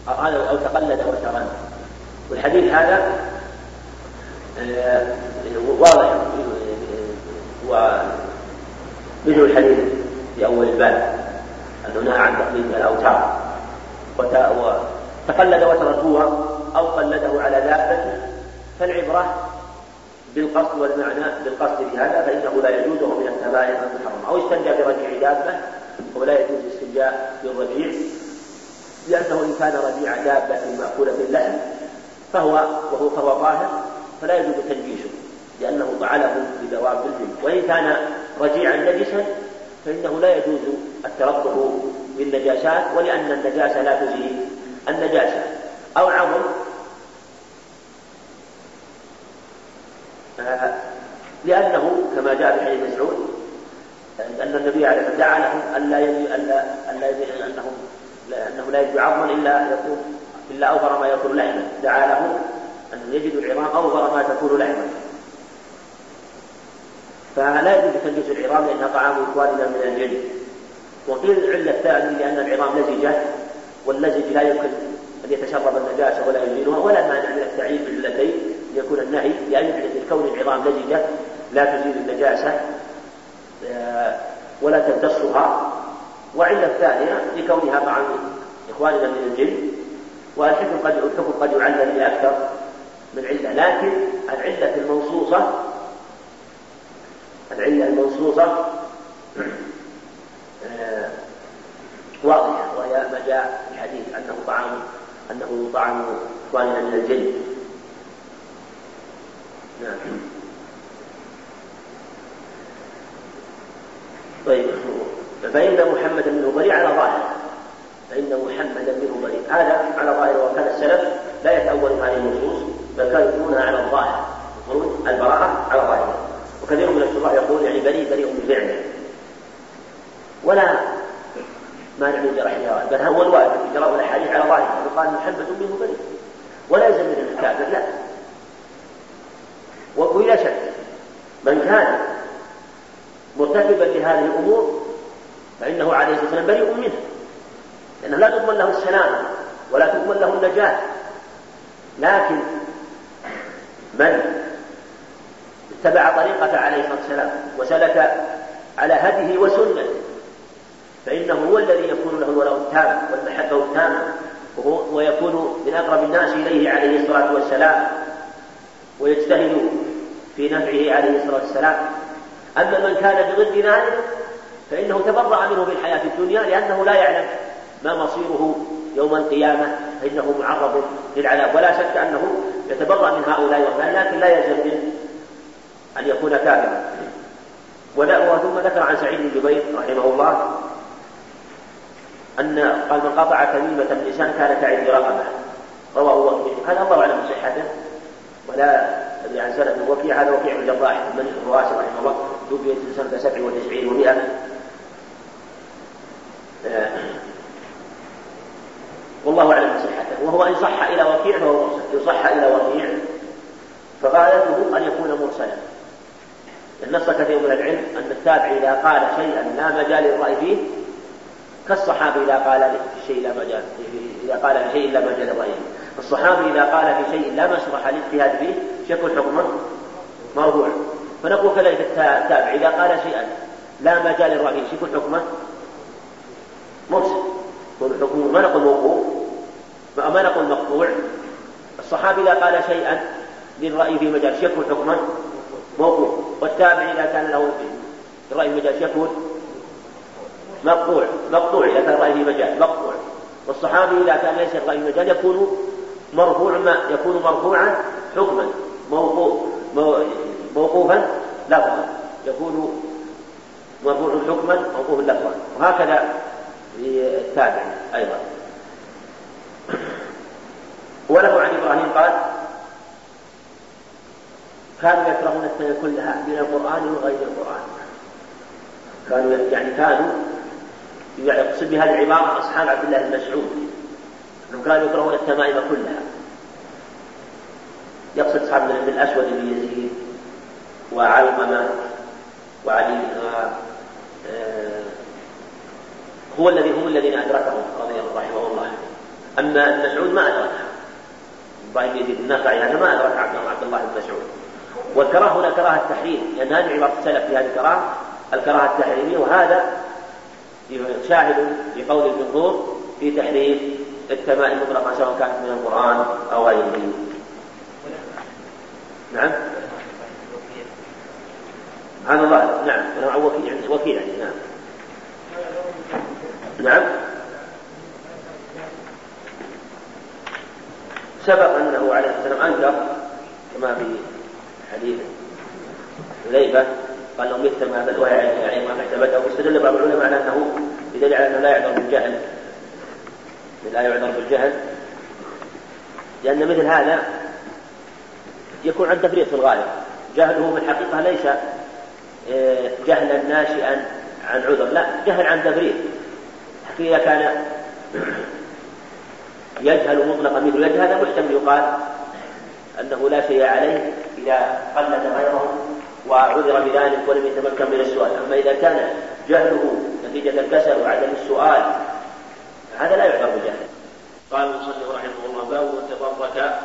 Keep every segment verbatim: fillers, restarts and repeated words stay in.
أو تقلد وتغنى. والحديث هذا واضح ومثل الحديث في أول الباب أنه نهى عن تقليد الأوتار، وتقلد وتركوها أو قلده على دابته، فالعبرة بالقصد والمعنى بالقصد بهذا، فإنه لا يجوز من الكبائر المحرمة. أو استنجى برجيع دابة، ولا يجوز الاستنجاء بالرجيع، لأنه إن كان رجيع دابة مأكولة اللحم فهو وهو فهو طاهر فلا يجوز تنجيشه، لأنه فعله بدواب الجن. وإن كان رجيعا نجسا فإنه لا يجوز الترقح بالنجاسات، ولأن النجاسة لا تزيل النجاسة. أو عظم، لأنه كما جاء في حديث مسعود أن النبي عليه الصلاة والسلام دعا لهم ألا أنه أنه لا يجد عظما إلا يكون إلا أوفر ما يكون لحما، دعا لهم أن يجدوا العظام أوفر ما تكون لحما. فلا يجوز تنجيس العظام لأنها طعام إخواننا من الجن. وقيل العلة الثانية لأن العظام لزجة، واللزج لا يمكن أن يتشرب النجاسة ولا يزيلها، ولا مانع من التعيين بالعلتين ليكون النهي، لأن كون العظام لزجة لا تزيل النجاسة ولا تمتصها. وعلة الثانية لكونها طعام إخواننا من الجن. والحكم قد الحكم قد يعلل لأكثر من علة، لكن العلة المنصوصة العلة المنصوصة آه واضحة، وهي ما جاء في الحديث أنه طعام أنه طعام إخواننا من الجن. نعم. طيب، فإن محمدا منه بريء على ظاهر، فإن محمدا منه بريء هذا على ظاهر. وكان السلف لا يتأول هذه النصوص بل كانوا يقولونها على الظاهر، يقولون البراءة على ظاهر. وكثير من الشراح يقول يعني بريء بريء بفعله، ولا مانع من جرحها، بل هو الواجب في جراء الأحاديث على ظاهر. فقال محمد منه بريء ولا يلزم من الكافر، لا. وبلا شك من كان مرتكبا لهذه الأمور فإنه عليه الصلاة والسلام بريء منه، لأنه لا تضمن له السلامة ولا تضمن له النجاة. لكن من اتبع طريقة عليه الصلاة والسلام وسلك على هديه وسنته فإنه هو الذي يكون له الولاء التام والمحبة التامة، ويكون من أقرب الناس إليه عليه الصلاة والسلام، ويجتهد في نفعه عليه الصلاة والسلام. أما من كان بضد ذلك فإنه تبرأ منه في الحياة الدنيا، لأنه لا يعلم ما مصيره يوم القيامة، فإنه معرض للعذاب. ولا شك أنه يتبرأ من هؤلاء والله، لكن لا يلزم منه أن يكون كافرا. ثم ذكر عن سعيد بن جبير رحمه الله أن قال من قطع تميمة من لسان كان كعد رقبة، رواه وكيع. هذا الله أعلم بصحته، ولا أدري عن سنة وكيع. هذا وكيع بن الجراح الملك الرؤاسي رحمه الله، توفي سنة سبع وتسعين ومئة. والله أعلم بصحته. وهو إن صح إلى وكيع فهو مرسل، إن صح إلى وكيع فغايته أن يكون مرسلا. النص كثير من العلم أن التابع إذا قال شيئا لا مجال للرأي فيه كالصحابي إذا قال شيء لا مجال إذا قال في شيء لا مجال للرأي فيه. الصحابي إذا قال في شيء لا مسرح للاجتهاد فيه يكون حكمه مرفوع. فنقول كذلك التابع إذا قال شيئا لا مجال للرأي فيه يكون حكمه مرسل، يكون حكمه ما نقول موقوف ما نقول مقطوع. الصحابي إذا قال شيئا للرأي في مجال يكون حكمه موقوف، والتابع إذا كان له الرأي في مجال يكون مقطوع مقطوع إذا كان الرأي في مجال مقطوع. والصحابي إذا كان ليس الرأي في مجال يكون مرفوع ما يكون مرفوعا حكما موقوف موقوفا لفظا، يكون مرفوع حكما موقوف لفظا. وهكذا التابع أيضا. وله عن إبراهيم قال كانوا يكرهون السنة كلها من القرآن وغير القرآن. كانوا يعني كانوا يقصد بهذه العبارة أصحاب عبد الله بن مسعود أنهم كانوا يكرهون التمائم كلها. يقصد أصحاب بن الأسود بن يزيد وعلقمة وعلي هو الذي هم الذين أدركهم رضي الله رحمه الله. أن مسعود ما أدركها، إبراهيم يزيد النخعي هذا ما أدرك عبد الله بن مسعود. والكراهة هنا كراهة التحريم، لأن هذه عبارة السلف في هذه الكراهة الكراهة التحريمية، وهذا شاهد في قول الجمهور في تحريم التمائم مطلقا سواء كانت من القرآن أو غيره. نعم سبحان الله. نعم أنا وكيل وكيل يعني. نعم نعم سبق أنه عليه السلام أنكر كما في حديث حذيفة قال لهم يكتم هذا الوعي ما اعتبته، واستدل بعض العلماء على أنه بدليل على أنه لا يعذر بالجهل، لا يعذر بالجهل، لأن مثل هذا يكون عن تفريط في الغالب. جهله في الحقيقة ليس جهلا ناشئا عن عذر، لا، جهل عن تفريط. إذا كان يجهل مطلقا مثل يجهل هذا محتمل يقال أنه لا شيء عليه إذا قلد غيره وعذر بذلك ولم يتمكن من السؤال. أما إذا كان جهله نتيجة الكسل وعدم السؤال هذا لا يعذر بجهل. قال المصنف رحمه الله: باب تبرك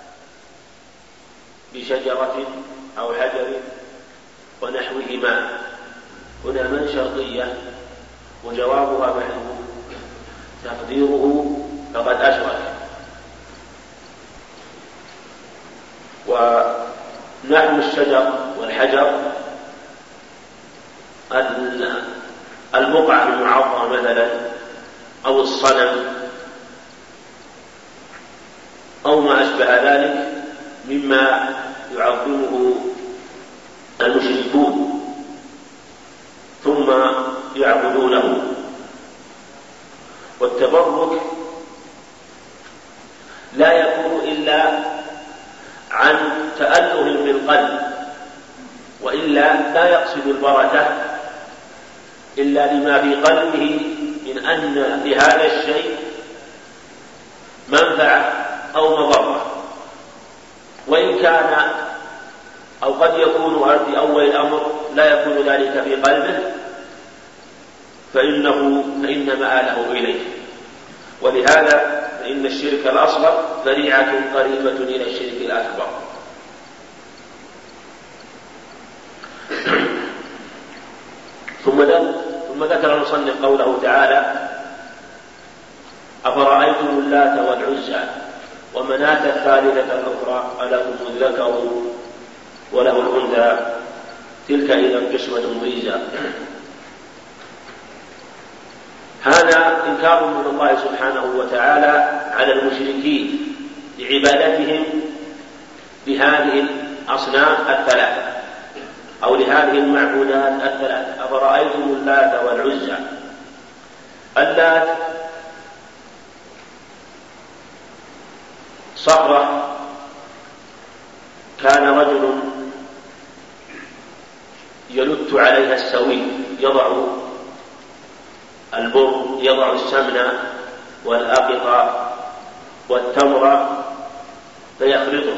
بشجرة أو حجر ونحوهما. هنا من شرطية وجوابها محذوف تقديره فقد أشرك. ونحو الشجر والحجر البقعة المعظمة مثلا أو الصنم أو ما أشبه ذلك مما يعظمه المشركون ثم يعبدونه. والتبرك لا يكون إلا عن تأله بالقلب، وإلا لا يقصد البركة إلا لما في قلبه من أن لهذا الشيء منفعة أو مضرة، وإن كان أو قد يكون في أول الأمر لا يكون ذلك في قلبه فإنه فإن مآله إليه. ولهذا فإن الشرك الأصغر ذريعة قريبة إلى الشرك الأكبر. ثم ذكر المصنف قوله تعالى: أفرأيتم اللات والعزى ومناة الثالثة الأخرى ألكم الذكر وله الأنثى تلك إذا قسمة ضيزى. هذا إنكار من الله سبحانه وتعالى على المشركين لعبادتهم لهذه الأصنام الثلاثة أو لهذه المعبودات الثلاثة. أفرأيتم اللات والعزى. اللات صخرة كان رجل يلت عليها السوي، يضع البر يضع السمن والأقط والتمر فيخلطه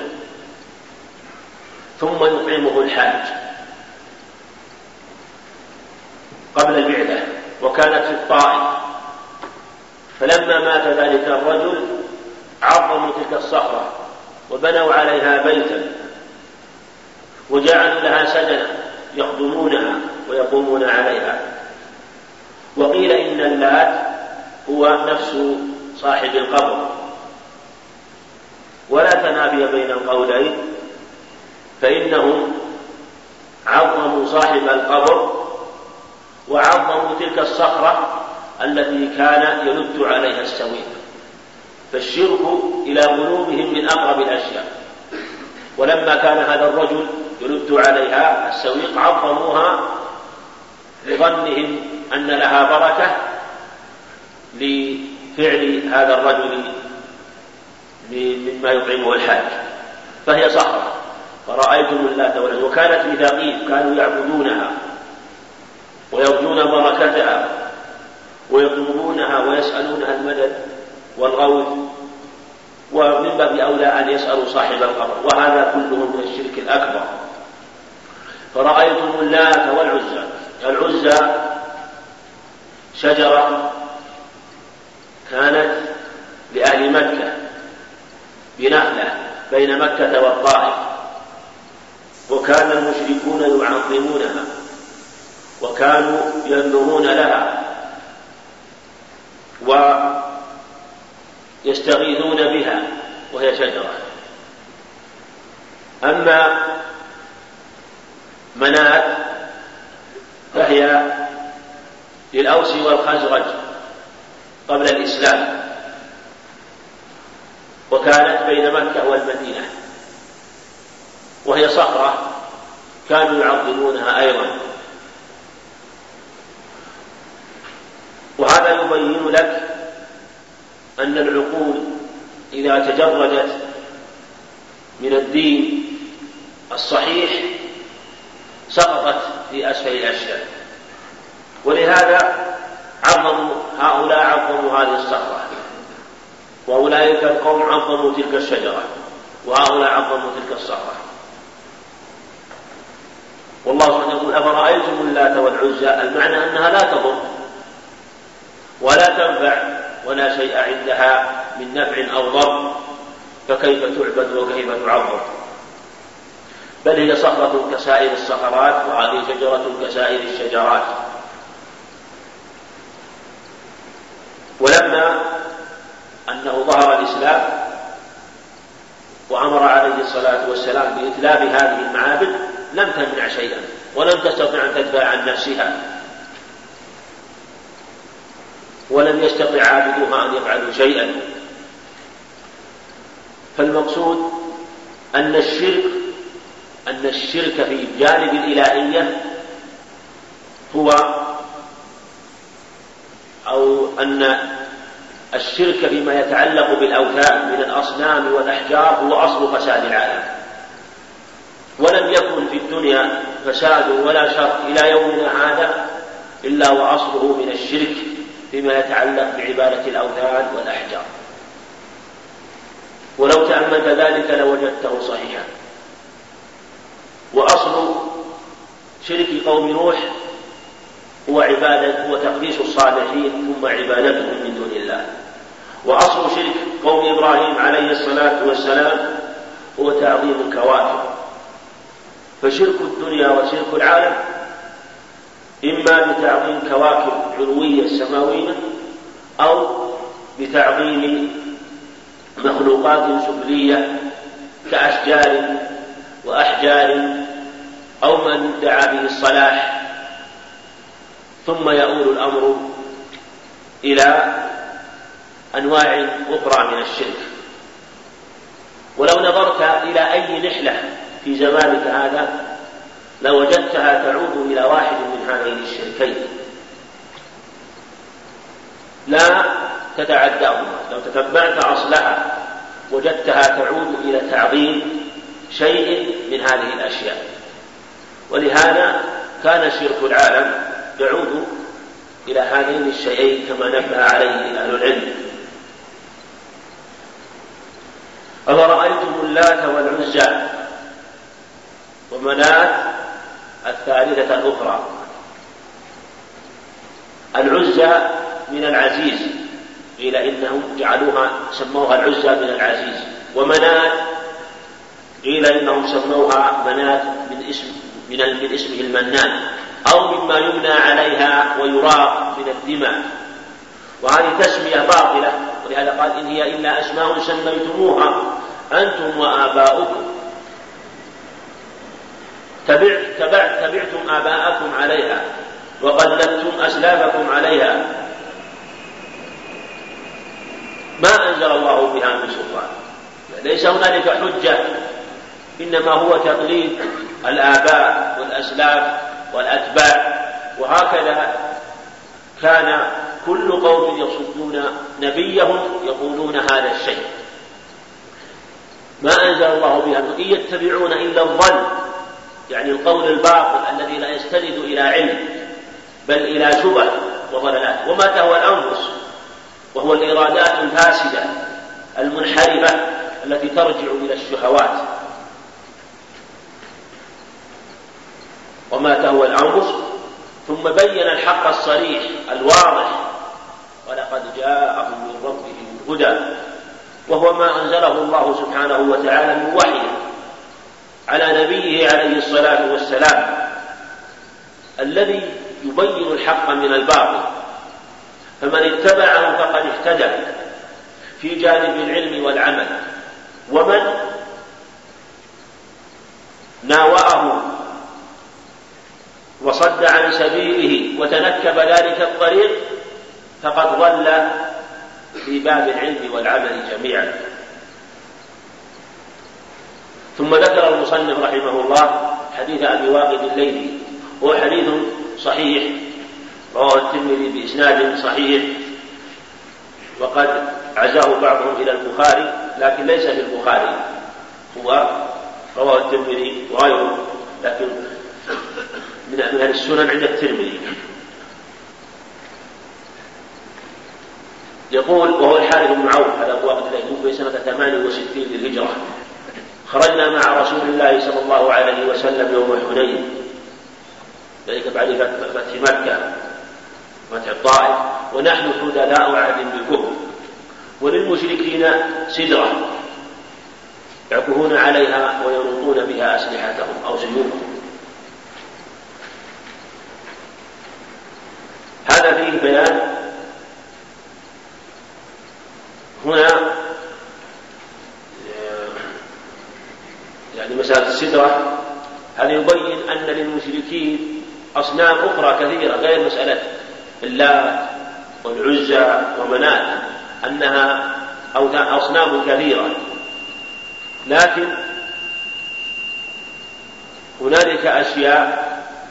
ثم يطعمه الحاج قبل البعثة، وكانت في الطائف. فلما مات ذلك الرجل عظموا تلك الصخرة وبنوا عليها بيتا وجعلوا لها سدنا يخدمونها ويقومون عليها. وقيل إن اللات هو نفس صاحب القبر، ولا تنافي بين القولين، فإنهم عظموا صاحب القبر وعظموا تلك الصخرة التي كان يلت عليها السويق. فالشرك إلى قلوبهم من أقرب الأشياء، ولما كان هذا الرجل يلت عليها السويق عظموها لظنهم أن لها بركة لفعل هذا الرجل مما يطعمه الحاج، فهي صخرة. فرأيتم اللات والعزى، وكانت بثقيف كانوا يعبدونها ويرجون بركتها ويطلبونها ويسألونها المدد والغوث، ومن باب أولى أن يسألوا صاحب القبر، وهذا كله من الشرك الأكبر. فرأيتم اللات والعزى. العزى شجرة كانت لأهل بين مكة والطائف، وكان المشركون يعظمونها وكانوا ينظرون لها ويستغيثون بها، وهي شجرة. أما منات فهي للأوس والخزرج قبل الإسلام، وكانت بين مكة والمدينة، وهي صخرة كانوا يعظمونها أيضا. وهذا يبين لك أن العقول إذا تجردت من الدين الصحيح سقطت في أسفل الأشياء، ولهذا عظموا هؤلاء عظموا هذه الصخرة، وأولئك القوم عظموا تلك الشجرة، وهؤلاء عظموا تلك الصخرة. والله سبحانه يقول: أفرأيتم اللات والعزى، المعنى أنها لا تضر ولا تنفع ولا شيء عندها من نفع أو ضر، فكيف تعبد وكيف تعظم؟ بل هي صخرة كسائر الصخرات، وهذه شجرة كسائر الشجرات. ولما أنه ظهر الإسلام وأمر عليه الصلاة والسلام بإتلاف هذه المعابد لم تمنع شيئا، ولم تستطع أن تدفع عن نفسها، ولم يستطع عابدوها أن يفعلوا شيئا. فالمقصود أن الشرك أن الشرك في جانب الإلهية هو أو أن الشرك فيما يتعلق بالأوثان من الأصنام والأحجار هو أصل فساد العالم، ولم يكن في الدنيا فساد ولا شر إلى يومنا هذا إلا وأصله من الشرك فيما يتعلق بعبادة الأوثان والأحجار. ولو تأملت ذلك لوجدته صحيحا. وأصل شرك قوم نوح هو عبادة هو تقديس الصالحين ثم عبادتهم من دون الله. وأصل شرك قوم إبراهيم عليه الصلاة والسلام هو تعظيم الكواكب. فشرك الدنيا وشرك العالم إما بتعظيم كواكب علوية سماوية أو بتعظيم مخلوقات سفلية كأشجار وأحجار أو ما يدعى به الصلاح، ثم يؤول الأمر إلى أنواع أخرى من الشرك. ولو نظرت إلى أي نحلة في زمانك هذا لوجدتها تعود إلى واحد من هذين الشركين لا تتعداهما. لو تتبعت أصلها وجدتها تعود إلى تعظيم شيء من هذه الأشياء. ولهذا كان شرك العالم يعود إلى هذين الشيئين كما نبه عليه أهل العلم. أفرأيتم اللات والعزى ومناة الثالثة الأخرى. العزى من العزيز، قيل إنهم جعلوها سموها العزى من العزيز. ومناة قيل إنهم سموها مناة من اسم من من اسمه المنان، أو مما يمنى عليها ويراق من الدماء. وهذه تسمية باطلة، ولهذا قال: إن هي إلا أسماء سميتموها أنتم وآباؤكم تبع تبع تبعتم آباءكم عليها وقلدتم أسلافكم عليها، ما أنزل الله بها من سلطان. ليس هنالك حجة، إنما هو تقليد الآباء والأسلاف والأتباع. وهكذا كان كل قوم يصدون نبيهم يقولون هذا الشيء، ما أنزل الله بها، إن يتبعون إلا الظن، يعني القول الباطل الذي لا يستند إلى علم بل إلى شبه وضلالات وما تهوى الأنفس، وهو الإرادات الفاسدة المنحرفة التي ترجع إلى الشهوات. وما تهوى الأنفس، ثم بين الحق الصريح الواضح: ولقد جاءهم من ربهم الهدى وهو ما أنزله الله سبحانه وتعالى من وحي على نبيه عليه الصلاة والسلام الذي يبين الحق من الباطل، فمن اتبعه فقد اهتدى في جانب العلم والعمل، ومن ناوأه وصد عن سبيله وتنكب ذلك الطريق فقد ضل في باب العلم والعمل جميعا. ثم ذكر المصنف رحمه الله حديث أبي واقد الليثي، هو حديث صحيح رواه الترمذي بإسناد صحيح، وقد عزاه بعضهم إلى البخاري لكن ليس في البخاري، هو رواه الترمذي وغيره لكن من أهل السنن عند الترمذي. يقول: وهو الحارث بن عوف على أبواب الليل في سنة ثمان وستين للهجرة، خرجنا مع رسول الله صلى الله عليه وسلم يوم حنين، ذلك بعد فتح مكة فتح الطائف، ونحن حدثاء عهد بالكفر، وللمشركين سدرة يعكفون عليها ويربطون بها أسلحتهم أو سيوفهم. هذا فيه بيان هنا يعني مسألة السدرة، هذا يبين أن للمشركين أصنام أخرى كثيرة غير مسألة اللات والعزى ومنات، أنها أصنام كثيرة، لكن هنالك أشياء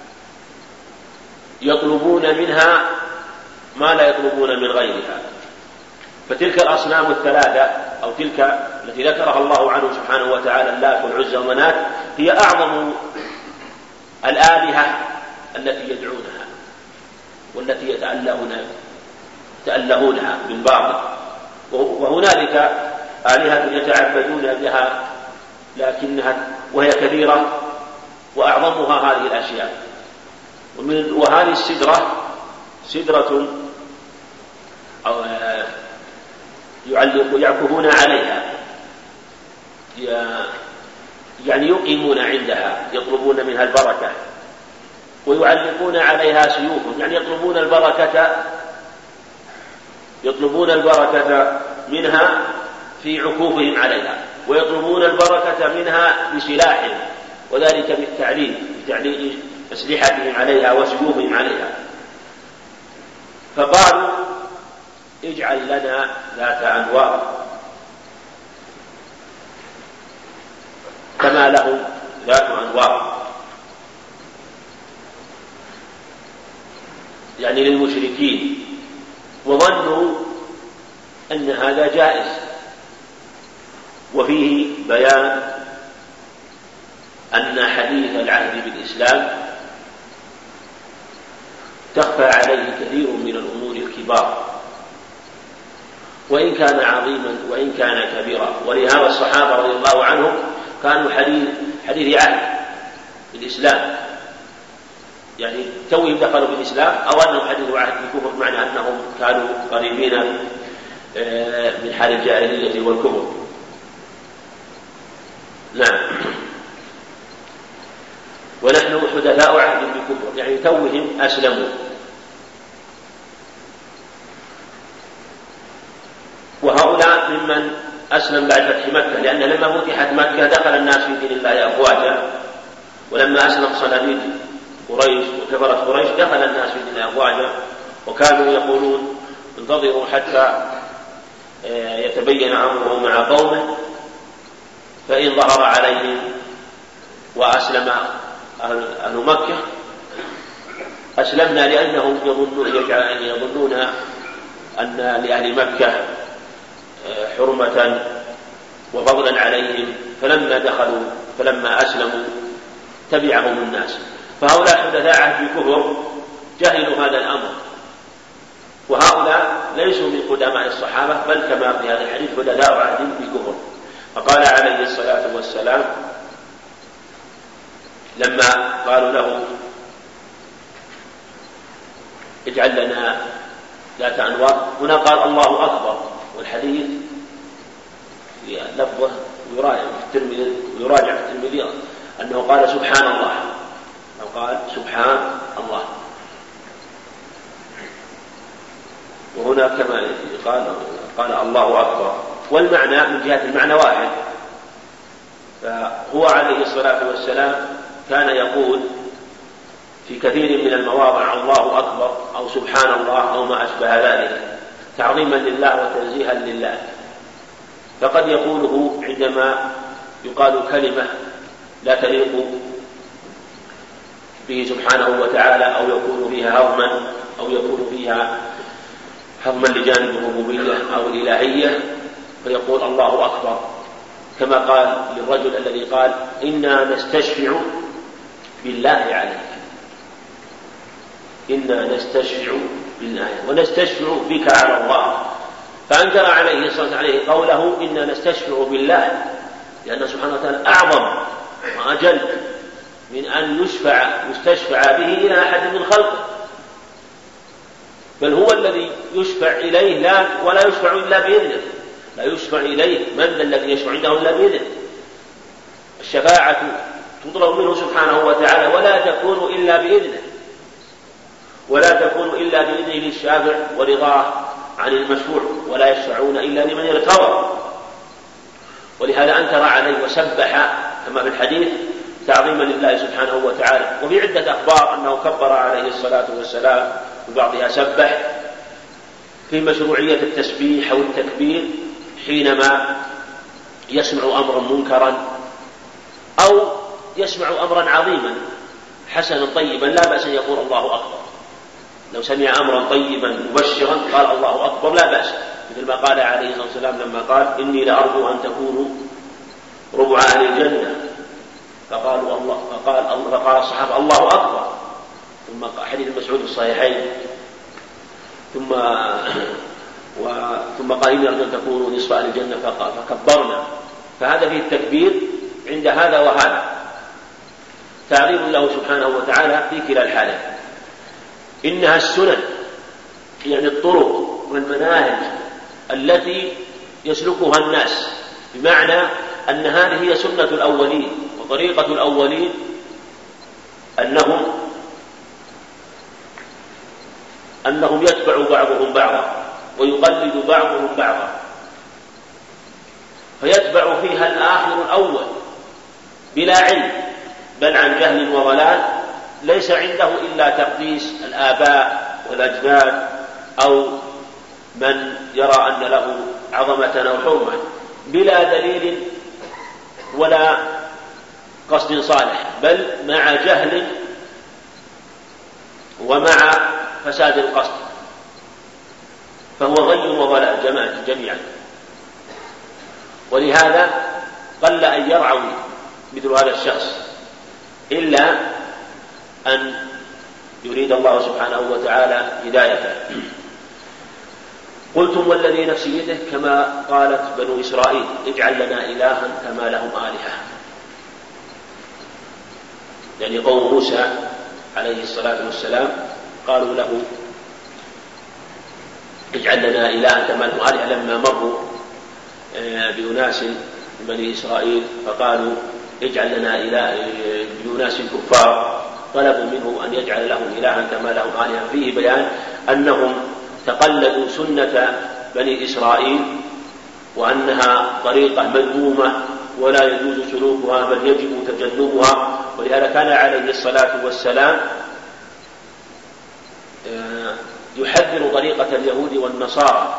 يطلبون منها ما لا يطلبون من غيرها. فتلك الأصنام الثلاثة أو تلك التي ذكرها الله عنه سبحانه وتعالى اللات والعزى ومنات هي أعظم الآلهة التي يدعونها والتي يتألهون يتألهونها بالباطل، وهنالك آلهة يتعبدون بها لكنها وهي كثيرة وأعظمها هذه الأشياء. وهذه السدرة سدرة أو يعكفون عليها، يعني يقيمون عندها يطلبون منها البركة، ويعلقون عليها سيوفهم، يعني يطلبون البركة يطلبون البركة منها في عكوفهم عليها، ويطلبون البركة منها بسلاحهم، وذلك بالتعليم بتعليق أسلحتهم عليها وسيوفهم عليها. فقالوا: اجعل لنا ذات أنواط كما لهم ذات أنواط، يعني للمشركين، وظنوا أن هذا جائز. وفيه بيان أن حديث العهد بالإسلام تخفى عليه كثير من الأمور الكبار، وإن كان عظيما وإن كان كبيرا. ولهذا الصحابة رضي الله عنهم كانوا حديث حديث عهد بالإسلام، يعني توهم دخلوا بالإسلام أو أنهم حديث عهد بالكفر، معنى أنهم كانوا قريبين من حال الجاهلية والكفر. نعم. ونحن حدثاء عهد بالكفر، يعني توهم أسلموا. وهؤلاء ممن أسلم بعد فتح مكة، لأن لما فتحت مكة دخل الناس في دين الله أفواجا، ولما أسلم صناديد قريش وكفرت قريش دخل الناس في دين الله أفواجا، وكانوا يقولون: انتظروا حتى يتبين أمره مع قومه، فإن ظهر عليهم وأسلم أهل مكة أسلمنا، لأنهم يظنون أن لأهل مكة حرمة وفضلا عليهم، فلما دخلوا فلما أسلموا تبعهم الناس. فهؤلاء حدثاء عهد بالكفر جهلوا هذا الأمر، وهؤلاء ليسوا من قدماء الصحابة، بل كما في هذا الحديث حدثاء عهد بالكفر. فقال عليه الصلاة والسلام لما قالوا له: اجعل لنا ذات أنواط، هنا قال: الله أكبر، والحديث في لفظه ويراجع في الترمذي ويراجع في الترمذي أنه قال سبحان الله أو قال سبحان الله. وهنا كما قال قال الله أكبر، والمعنى من جهة المعنى واحد. فهو عليه الصلاة والسلام كان يقول في كثير من المواضع الله أكبر أو سبحان الله أو ما أشبه ذلك تعظيما لله وتنزيها لله. فقد يقوله عندما يقال كلمة لا تليق به سبحانه وتعالى أو يكون فيها هضما أو يكون فيها هضما لجانب الربوبية أو الإلهية، فيقول الله أكبر، كما قال للرجل الذي قال إنا نستشفع بالله عليك، إنا نستشفع بالله ونستشفع بك على الله. فأنكر عليه الصلاة عليه قوله إنا نستشفع بالله، لأن سبحانه وتعالى أعظم وأجل من أن يشفع يستشفع به إلى أحد من خلقه، بل هو الذي يشفع إليه لا ولا يشفع إلا بإذنه، لا يشفع إليه من الذي يشفع عنده إلا بإذنه. الشفاعة تطلب منه سبحانه وتعالى ولا تكون إلا بإذنه، ولا تكون إلا بإذنه للشافع ورضاه عن المشفوع، ولا يشفعون إلا لمن ارتضى. ولهذا أنكر عليه وسبح كما في الحديث تعظيما لله سبحانه وتعالى. وفي عدة أخبار أنه كبر عليه الصلاة والسلام، وبعضها سبح، في مشروعية التسبيح أو التكبير حينما يسمع أمرا منكرا أو يسمع أمرا عظيما حسنا طيبا لا بأس أن يقول الله أكبر. لو سمع أمرا طيبا مبشرا قال الله أكبر لا بأس، مثل ما قال عليه الصلاة والسلام لما قال إني لأرجو أن تكونوا ربع أهل الجنة، فقالوا الله فقال, فقال الصحابة الله أكبر. ثم حديث مسعود الصحيحين ثم و... ثم قال إني أرجو أن تكونوا نصف أهل الجنة فكبرنا. فهذا فيه التكبير عند هذا وهذا، تعظيم له سبحانه وتعالى في كلا الحالين. إنها السنن يعني الطرق والمناهج التي يسلكها الناس، بمعنى أن هذه هي سنة الأولين وطريقة الأولين، أنهم أنهم يتبع بعضهم بعضا ويقلد بعضهم بعضا، فيتبع فيها الآخر الأول بلا علم بل عن جهل وضلال، ليس عنده إلا تقديس الآباء والأجداد أو من يرى أن له عظمة أو حرمة بلا دليل ولا قصد صالح، بل مع جهل ومع فساد القصد، فهو غي وضلال جميعا. ولهذا قل أن يرعوي مثل هذا الشخص إلا أن يريد الله سبحانه وتعالى هدايته. قلتم والذي نفسي بيده كما قالت بنو إسرائيل اجعل لنا إلها كما لهم آلهة، يعني قوم موسى عليه الصلاة والسلام قالوا له اجعل لنا إلها كما لهم آلهة لما مروا بأناس من بني إسرائيل فقالوا اجعل لنا إله بأناس كفار، طلبوا منه أن يجعل لهم إلها كما لهم آلهة. فيه بيان أنهم تقلدوا سنة بني إسرائيل وأنها طريقة مذمومة ولا يجوز سلوكها بل يجب تجنبها. ولهذا كان عليه الصلاة والسلام يحذر طريقة اليهود والنصارى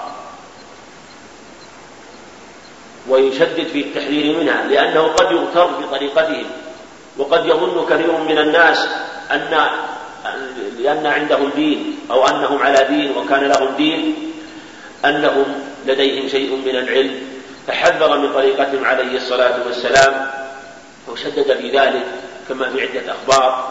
ويشدد في التحذير منها، لأنه قد يغتر بطريقتهم، وقد يظن كثير من الناس أن لأن عندهم دين أو أنهم على دين وكان لهم دين أنهم لديهم شيء من العلم، فحذر من طريقتهم عليه الصلاة والسلام وشدد في ذلك كما في عدة أخبار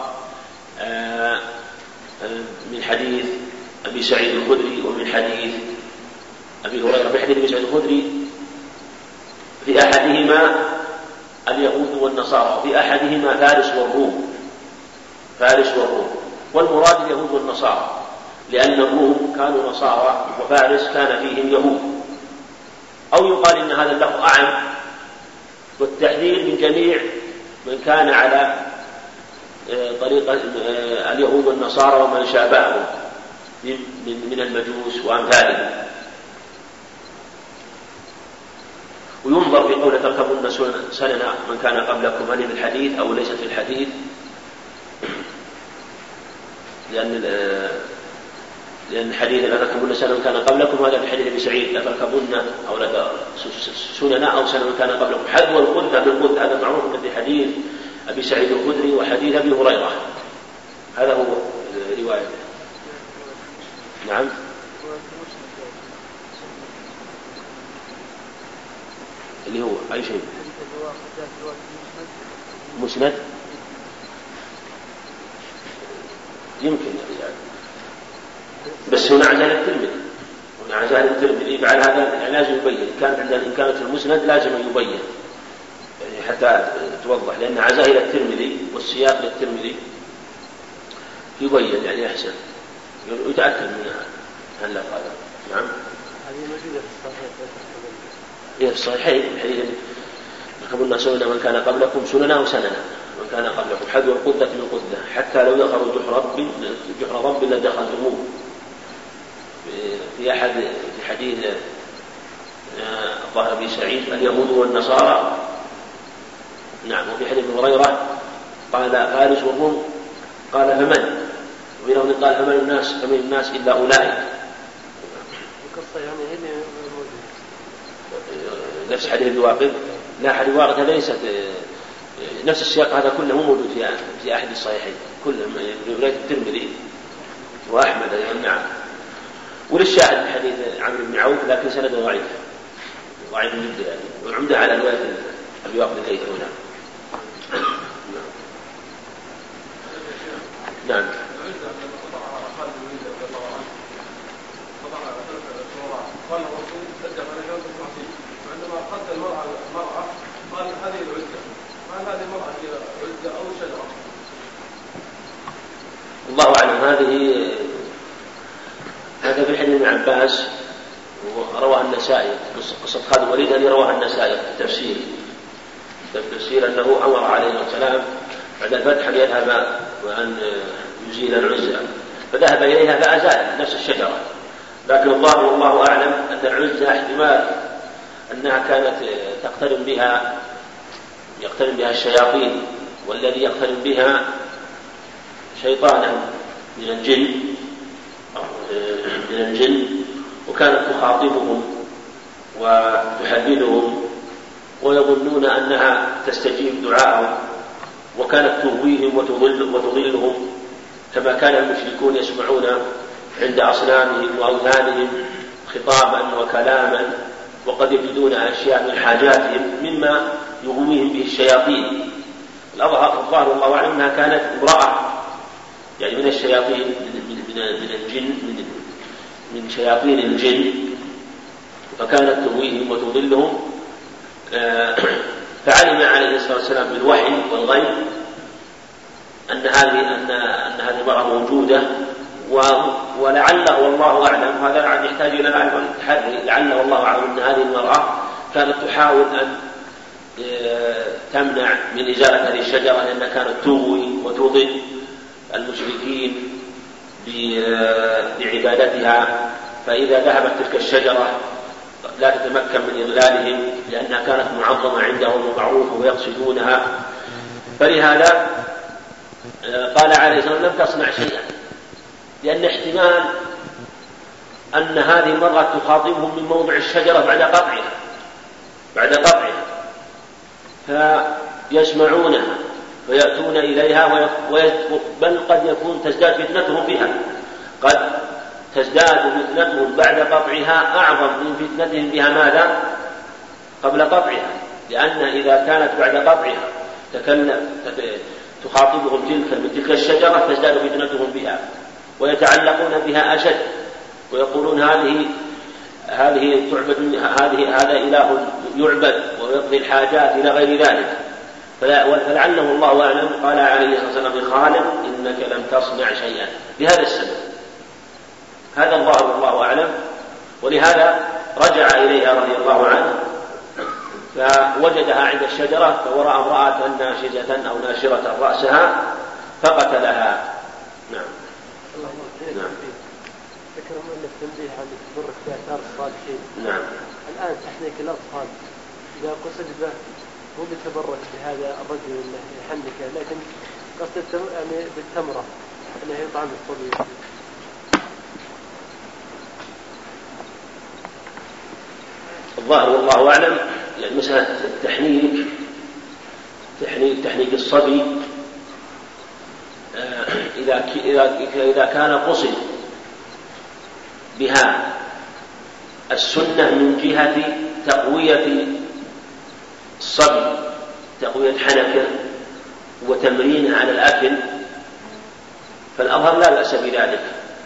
من حديث أبي سعيد الخدري ومن حديث أبي هريرة. في حديث أبي سعيد الخدري في أحدهما اليهود والنصارى وفي أحدهما فارس والروم فارس والروم والمراد اليهود والنصارى، لأن الروم كانوا نصارى وفارس كان فيهم يهود. أو يقال إن هذا اللفظ أعم، والتحذير من جميع من كان على طريقة اليهود والنصارى ومن شابههم من المجوس وأمثالهم. وينظر في قولة تركبن سنن من كان قبلكم، هل في الحديث أو ليست في الحديث، لأن لأن الحديث لا تركبن سنن من كان قبلكم هذا في حديث أبي سعيد لا تركبن أو لا سنن أو سنن من كان قبلكم. حذو القدة بالقدة هذا معروف في حديث أبي سعيد الخدري وحديث أبي هريرة، هذا هو رواية. نعم. اللي هو أي شيء مسند يمكن يعني. بس هنا عزال الترمذي، هنا عزال الترمذي بعد هذا لازم يبين، كانت عندنا إن كانت المسند لازم يبين يعني حتى توضح، لأن عزاه إلى الترمذي والسياق للترمذي يبين يعني أحسن يتأكد منها هل لا قال. نعم. هذه موجودة في الصحيح. إيه الصحيحين حديث ركبنا سنن من كان قبلكم سننا وسننا من كان قبلكم حذو القدة من قدة حتى لو دخلوا جحر رب جحر رب لدخلتموه. في أحد في حديث ظهر أبي سعيد اليهود والنصارى. نعم. وفي حديث هريرة قال فارس والروم قال فمن، وبينهم قال فمن الناس فمن الناس إلا أولئك. القصة يعني هنا نفس حديث الواقد. لا حديث الواقد هذا ليست نفس السياق، هذا كله مو موجود في في أحد الصحيحين كله رواية الترمذي وأحمد. نعم. وللشاهد في حديث عمرو بن عوف لكن سنده ضعيف ضعيف جدا يعني، والعمدة على رواية أبي واقد الليث هنا. نعم. قال الرسول سجل على جوز المعصية، وعندما قد المرأة المرأة قال هذه العزة، قال هذه المرأة هي عزة أو شجرة. الله أعلم. هذه هذا في حديث ابن عباس ورواه النسائي، قصة خالد الوليد هذه رواها النسائي في التفسير في التفسير أنه أمر عليه السلام بعد الفتح أن يذهب وأن يزيل العزة، فذهب إليها فأزال نفس الشجرة. لكن الله والله أعلم أن العزة احتمال أنها كانت تقترن بها يقترن بها الشياطين، والذي يقترن بها شيطانا من الجن من الجن وكانت تخاطبهم وتحدثهم ويظنون أنها تستجيب دعاءهم، وكانت تهويهم وتضل وتضلهم كما كان المشركون يسمعون عند أصنامهم وأوثانهم خطابا وكلاما، وقد يجدون أشياء من حاجاتهم مما يغويهم به الشياطين. الظاهر والله أعلم أنها كانت امرأة يعني من الشياطين من, من, من الجن من, من شياطين الجن، فكانت تغويهم وتضلهم. فعلم عليه الصلاة والسلام بالوحي والغيب أن هذه أن أن هذه المرأة موجودة، ولعله والله أعلم هذا يحتاج إلى العلم والتحري، لعله والله أعلم أن هذه المرأة كانت تحاول أن تمنع من إزالة هذه الشجرة، لأنها كانت تغوي وتضل المشركين بعبادتها، فإذا ذهبت تلك الشجرة لا تتمكن من إضلالهم لأنها كانت معظمة عندهم ومعروفة ويقصدونها. فلهذا قال عليه الصلاة والسلام لم تصنع شيئا، لأن احتمال أن هذه المرأة تخاطبهم من موضع الشجرة بعد قطعها بعد قطعها فيسمعونها ويأتون إليها، بل قد يكون تزداد فتنتهم بها، قد تزداد فتنتهم بعد قطعها أعظم من فتنتهم بها ماذا قبل قطعها، لأن إذا كانت بعد قطعها تكلم تخاطبهم تلك من تلك الشجرة تزداد فتنتهم بها ويتعلقون بها أشد، ويقولون هذه هذه تعبد هذه هذا إله يعبد ويقضي الحاجات إلى غير ذلك. فلعله الله أعلم قال عليه الصلاة والسلام لخالد إنك لم تصنع شيئا بهذا السبب. هذا الله والله أعلم. ولهذا رجع إليها رضي الله عنه فوجدها عند الشجرة فورأى امرأة ناشزة أو ناشرة رأسها فقتلها. نعم. نعم. ذكر مؤلف تنبيه عن تبرك بآثار الصالحين. نعم. الآن تحنيك الأطفال إذا قصد به هو بتبرك بهذا الرجل اللي يحنكه، لكن قصد يعني بالتمرة أنه يطعم الصبي. الظاهر والله أعلم يعني مسألة التحنيك تحنيك تحنيك الصبي إذا إذا إذا كان قصد بها السنة من جهة تقوية الصبي، تقوية حنكه وتمرينه على الأكل، فالأظهر لا بأس بذلك،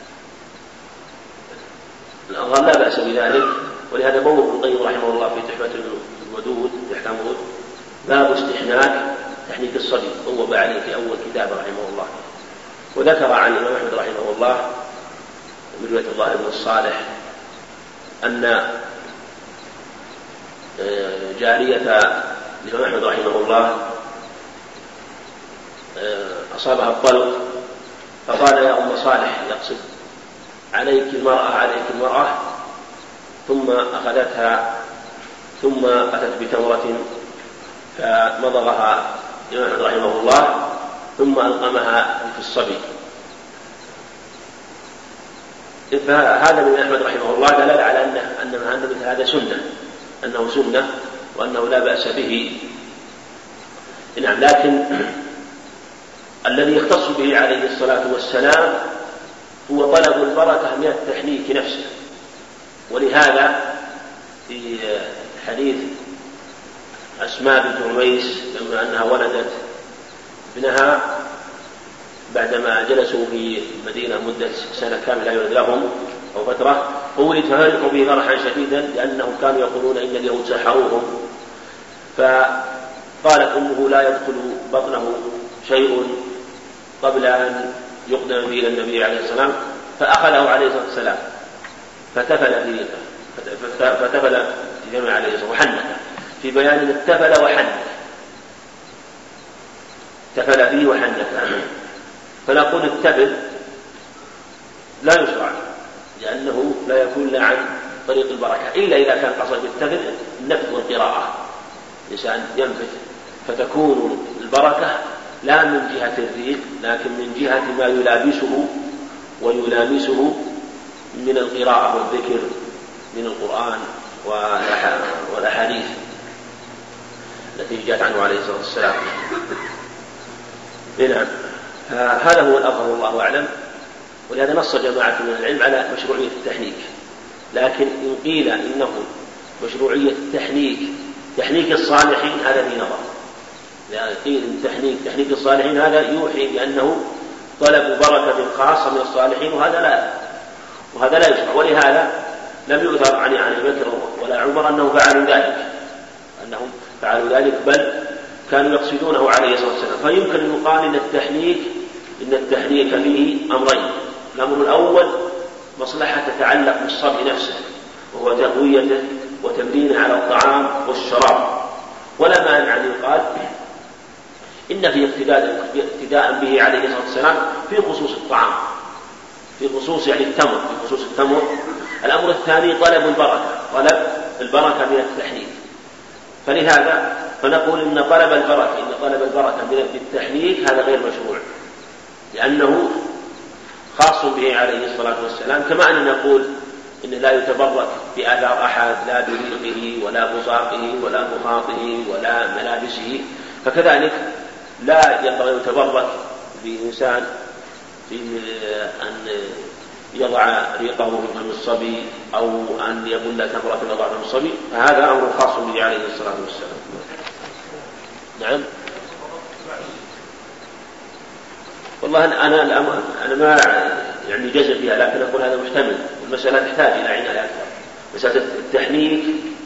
الأظهر لا بأس بذلك. ولهذا بوّب ابن القيم رحمه الله في تحفة الودود أحكام الودود باب استحناك تحنيك الصبي، بوّب عليه في أول كتاب رحمه الله. وذكر عن الإمام أحمد رحمه الله من رواية الظاهر بن الصالح أن جارية الإمام أحمد رحمه الله أصابها الطلق فقال يا أم صالح، يقصد عليك المرأة عليك المرأة، ثم أخذتها ثم أتت بتمرة فمضغها الإمام أحمد رحمه الله ثم ألقمها في الصبي. فهذا من أحمد رحمه الله دلالة على أنه أن مثل هذا سنة، أنه سنة وأنه لا بأس به. نعم. لكن الذي يختص به عليه الصلاة والسلام هو طلب البركة من التحنيك نفسه. ولهذا في حديث أسماء بنت عميس لما أنها ولدت ابنها بعدما جلسوا في المدينة مدة سنة كاملة لا يولد لهم أو فترة، فولد ففرحوا به فرحا شديدا لأنهم كانوا يقولون إن اليهود سحروهم، فقالت أمه لا يدخل بطنه شيء قبل أن يقدم به إلى النبي عليه السلام، فأخذه عليه الصلاة والسلام فتفل فيه فتفل في جمع عليه الصلاة وحنك، في بيان التفل وحنك، تفل فيه وحنك. فنقول التفل لا يشرع لأنه لا يكون إلا عن طريق البركة، إلا إذا كان قصد بالتفل النفث والقراءة، الإنسان ينفث فتكون البركة لا من جهة الريق لكن من جهة ما يلابسه ويلامسه من القراءة والذكر من القرآن والأحاديث التي جاءت عنه عليه الصلاة والسلام. نعم. هذا هو الأظهر والله أعلم. ولهذا نص جماعة من العلم على مشروعية التحنيك، لكن إن قيل إنه مشروعية التحنيك تحنيك الصالحين هذا في نظر، يعني قيل إن تحنيك تحنيك الصالحين هذا يوحي بأنه طلب بركة خاصة من الصالحين، وهذا لا وهذا لا يشرع. ولهذا لم يؤثر عن أبي بكر ولا عمر أنه فعلوا ذلك أنهم فعلوا ذلك بل كانوا يقصدونه عليه الصلاة والسلام. فيمكن أن يقال إن التحنيك إن التحنيك فيه أمرين: الأمر الأول مصلحة تتعلق بالصبي نفسه وهو تقويته وتمرينه على الطعام والشراب، ولا مانع أن يقال إن في اقتداء به عليه الصلاة والسلام في خصوص الطعام، في خصوص يعني التمر، في خصوص التمر. الأمر الثاني طلب البركة، طلب البركة من التحنيك. فلهذا فنقول إن طلب البركة إن طلب البركة من التحنيك هذا غير مشروع لأنه خاص به عليه الصلاة والسلام، كما أن نقول إن لا يتبرك بآثار أحد لا بريقه ولا بصاقه ولا مخاطه ولا ملابسه، فكذلك لا ينبغي يتبرك بإنسان في أن يضع ريقه في فم الصبي أو أن يبل تمرة يضع فم الصبي، فهذا أمر خاص به عليه الصلاة والسلام. نعم. والله أنا الأمر أنا ما يعني جزم فيها، لكن أقول هذا محتمل، والمسألة تحتاج إلى عناية أكثر. مسألة التحنيك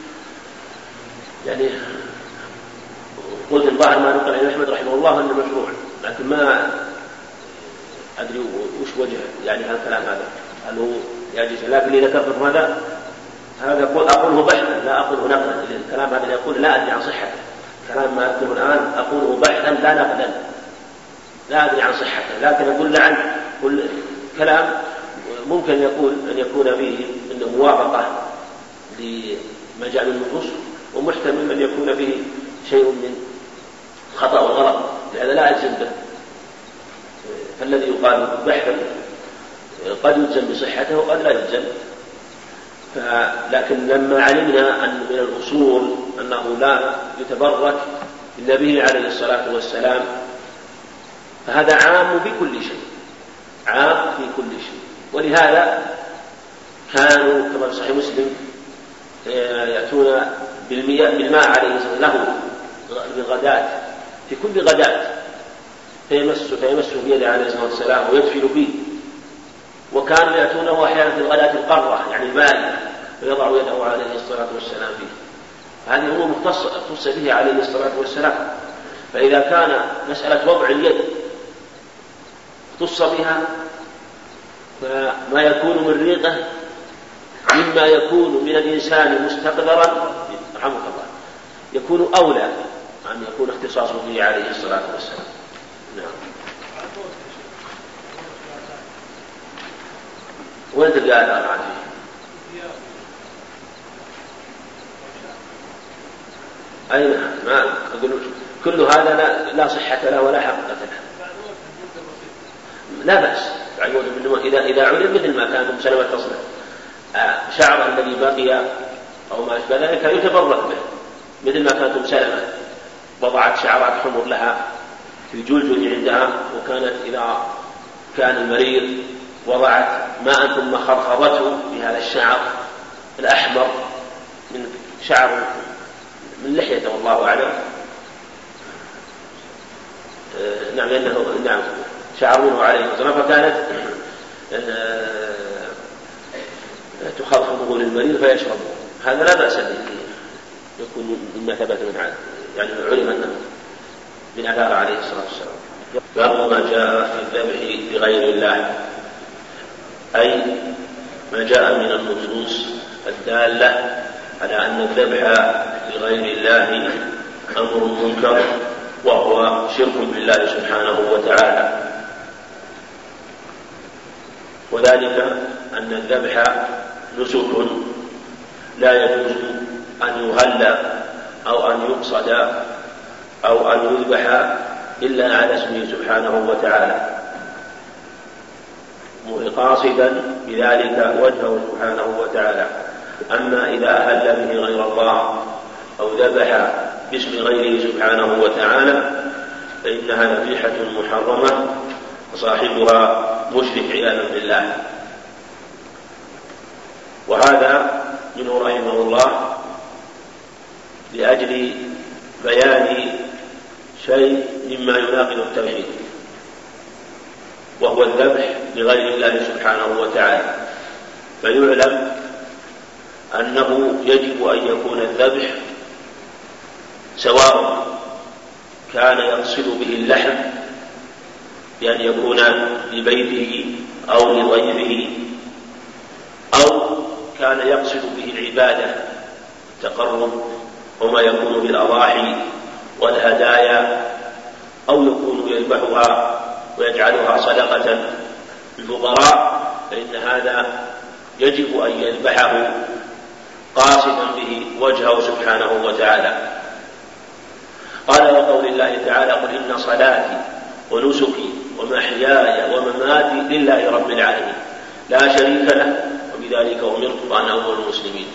يعني قلت الظاهر ما نقل عن أحمد رحمه الله أنه مشروع، لكن ما أدري وش وجه يعني هذا الكلام هذا، هل هو يجوز؟ لكن إذا ذكرت هذا هذا أقوله بحثا لا أقوله نقلا، الكلام هذا يقول لا أدري عن صحته، كلام ما أذكره الآن أقوله بحثا لا نقلا، لا أدري عن صحته، لكن أقول لعل كل كلام ممكن يقول أن يكون فيه أنه موافقة لمجال النصوص، ومحتمل أن يكون فيه شيء من خطأ وغلط، لهذا لا أجزم به. فالذي يقال بحثا قد يلزم بصحته وقد لا يلزم. لكن لما علمنا أن من الأصول أنه لا يتبرك إلا به عليه الصلاة والسلام، فهذا عام بكل شيء، عام في كل شيء. ولهذا كانوا كما في صحيح مسلم يأتون بالماء عليه الصلاة له بالغداة في كل غداة، فيمسه فيمسه بيده عليه الصلاة والسلام ويدفن فيه. وكانوا يأتونه أحيانا في الغداة القرة يعني الماء، فيضع يده عليه الصلاة والسلام فيه. هذه أمور مختص به عليه الصلاة والسلام. فإذا كان مسألة وضع اليد اختص بها، فما يكون من ريقه مما يكون من الإنسان مستقدرا رحمه الله يكون أولى أن يكون اختصاصه به عليه الصلاة والسلام. نعم. وين تلقى هذا العافية؟ أي نعم، ما أقول كل هذا لا, لا صحة له ولا حقيقة له. لا بأس إذا إذا علم مثل ما كان مسلمة تصنع شعره الذي بقي أو ما أشبه ذلك يتبرك به، مثل ما كانت أم سلمة وضعت شعرات حمر لها في الجلجل عندها، وكانت إذا كان المريض وضعت ماء ثم خرخرته بهذا الشعر الأحمر من شعر من لحيته والله أعلم. آه نعم لأنه نعم شعر منه عليه الصلاة، فكانت آه تخرخره للمريض فيشربه. هذا لا بأس به، يكون مما ثبت من عاد يعني علم أنه من آثار عليه الصلاة والسلام. باب ما جاء في الذبح لغير الله، أي ما جاء من النصوص الدالة على أن الذبح لغير الله أمر منكر وهو شرك بالله سبحانه وتعالى. وذلك أن الذبح نسك لا يجوز أن يهلى أو أن يقصد أو أن يذبح إلا على اسمه سبحانه وتعالى، قاصدا بذلك وجهه سبحانه وتعالى. أما إذا أهل به غير الله أو ذبح باسم غيره سبحانه وتعالى فإنها ذبيحة محرمة وصاحبها مشرك عياذا بالله. وهذا منه رحمه الله لأجل بيان شيء مما يناقض التوحيد، وهو الذبح لغير الله سبحانه وتعالى. فيعلم أنه يجب أن يكون الذبح سواء كان يقصد به اللحم بأن يكون لبيته أو لضيفه، أو كان يقصد به العبادة التقرب وما يكون بالأضاحي والهدايا، أو يكون يذبحها ويجعلها صدقة للفقراء، فإن هذا يجب أن يذبحه قاصدا به وجهه سبحانه وتعالى. قال وقول الله تعالى قل إن صلاتي ونسكي ومحياي ومماتي لله رب العالمين لا شريك له وبذلك أمرت وأنا أول المسلمين.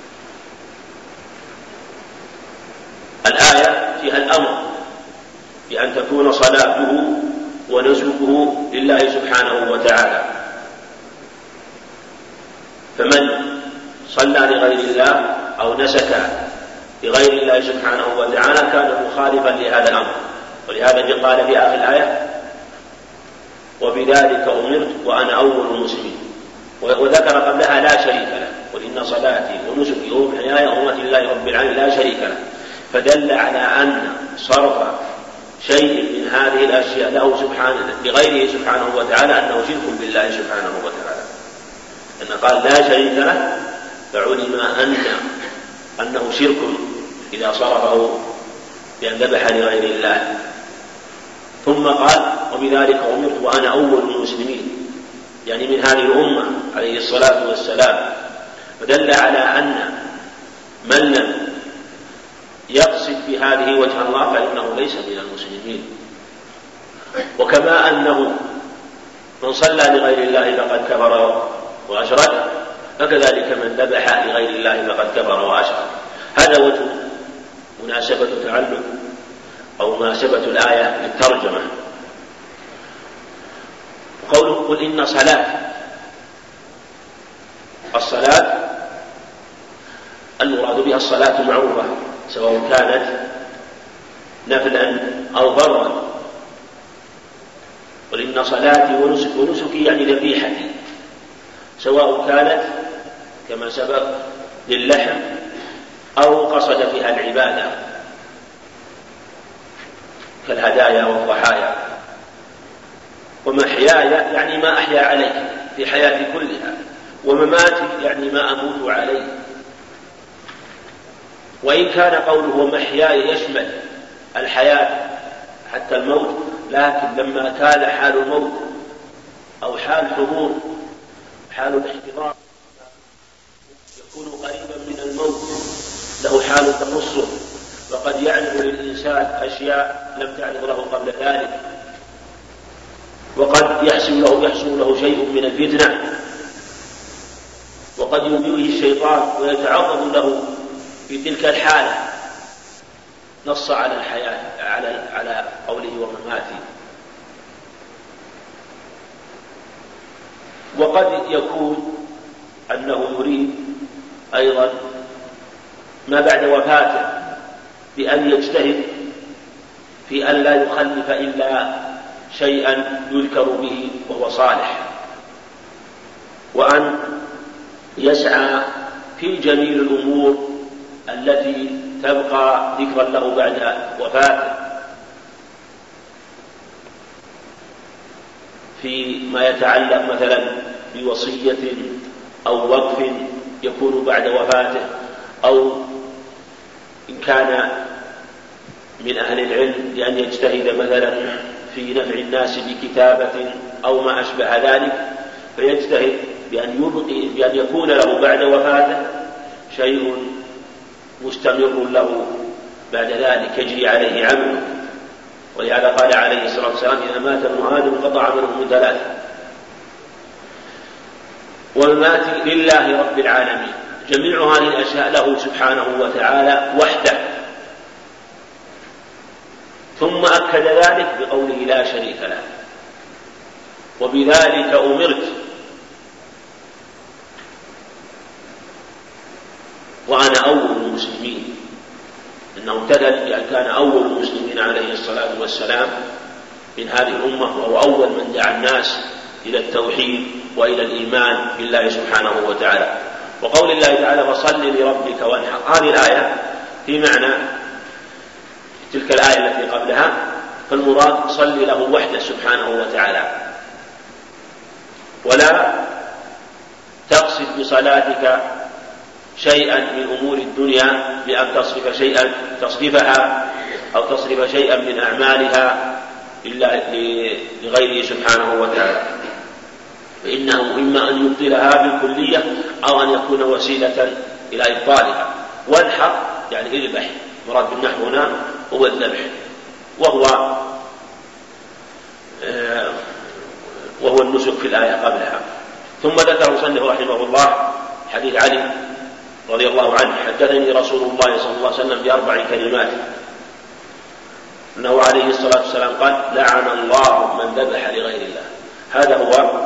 الآية فيها الأمر بأن تكون صلاته ونسكه لله سبحانه وتعالى، فمن صلى لغير الله أو نسك لغير الله سبحانه وتعالى كان مخالفا لهذا الأمر. ولهذا قال في آخر الآية وبذلك أمرت وأنا أول المسلمين، وذكر قبلها لا شريك له قل إن صلاتي ونسكي ومحياي ومماتي لله رب العالمين لا شريك له، فدل على أن صرف شيء من هذه الأشياء له سبحانه لغيره سبحانه وتعالى أنه شرك بالله سبحانه وتعالى. أن قال لا شريك له فعلم أن أنه شرك إذا صرفه بأن ذبح لغير الله. ثم قال وبذلك أمرت وأنا أول المسلمين، يعني من هذه الأمة عليه الصلاة والسلام. فدل على أن من لم يقصد بهذه وجه الله فإنه ليس من المسلمين. وكما أنه من صلى لغير الله فقد كفر وأشرك، فكذلك من ذبح لغير الله فقد كفر وأشرك. هذا وجه مناسبة تعلق أو مناسبة الآية للترجمة. قوله قل إن صلاة، الصلاة المراد بها الصلاة معروفة سواء كانت نفلا أو فرضا. قل إن صلاتي ونسكي، ونسكي يعني ذبيحتي، سواء كانت كما سبق للحم أو قصد فيها العبادة كالهدايا والضحايا. ومحياي يعني ما أحيا عليه في حياتي كلها، ومماتي يعني ما أموت عليه. وإن كان قوله ومحياي يشمل الحياة حتى الموت، لكن لما كان حال الموت أو حال حضور حال الاحتضار يكون قريبا من الموت له حال تخصه، وقد يعرض للإنسان أشياء لم تعرض له قبل ذلك، وقد يحصل له يحصل له شيء من الفتنة، وقد يبيه الشيطان ويتعرض له في تلك الحالة. نص على الحياة على على قوله ومماتي. وقد يكون أنه يريد أيضا ما بعد وفاته بأن يجتهد في أن لا يخلف إلا شيئا يذكر به وهو صالح، وأن يسعى في جميل الأمور التي تبقى ذكرا له بعد وفاته، فيما يتعلق مثلا بوصية أو وقف يكون بعد وفاته، أو إن كان من أهل العلم بأن يجتهد مثلا في نفع الناس بكتابة أو ما أشبه ذلك، فيجتهد بأن يبقي بأن يكون له بعد وفاته شيء مستمر له بعد ذلك يجري عليه عمله. ولهذا قال عليه الصلاة والسلام إذا مات ابن آدم انقطع عمله من ثلاث. والمات لله رب العالمين، جميع هذه الأشياء له سبحانه وتعالى وحده. ثم أكد ذلك بقوله لا شريك له، وبذلك أمرت وأنا أول المسلمين. إنه امتدد بأن كان أول المسلمين عليه الصلاة والسلام من هذه الأمة، وهو أول من دعا الناس إلى التوحيد وإلى الإيمان بالله سبحانه وتعالى. وقول الله تعالى فصل لربك وانحر، هذه الآية في معنى تلك الآية التي قبلها، فالمراد صل له وحده سبحانه وتعالى، ولا تقصد بصلاتك شيئا من أمور الدنيا بأن تصرف شيئا تصرفها أو تصرف شيئا من أعمالها إلا لغيره سبحانه وتعالى، فإنه إما أن يبطلها بالكلية أو أن يكون وسيلة إلى إبطالها. والحق يعني اذبح، مراد بالنحو هنا هو الذبح، وهو آه وهو النسك في الآية قبلها. ثم ذكر المصنف رحمه الله حديث علي رضي الله عنه حدثني رسول الله صلى الله عليه وسلم بأربع كلمات، أنه عليه الصلاة والسلام قال لعن الله من ذبح لغير الله. هذا هو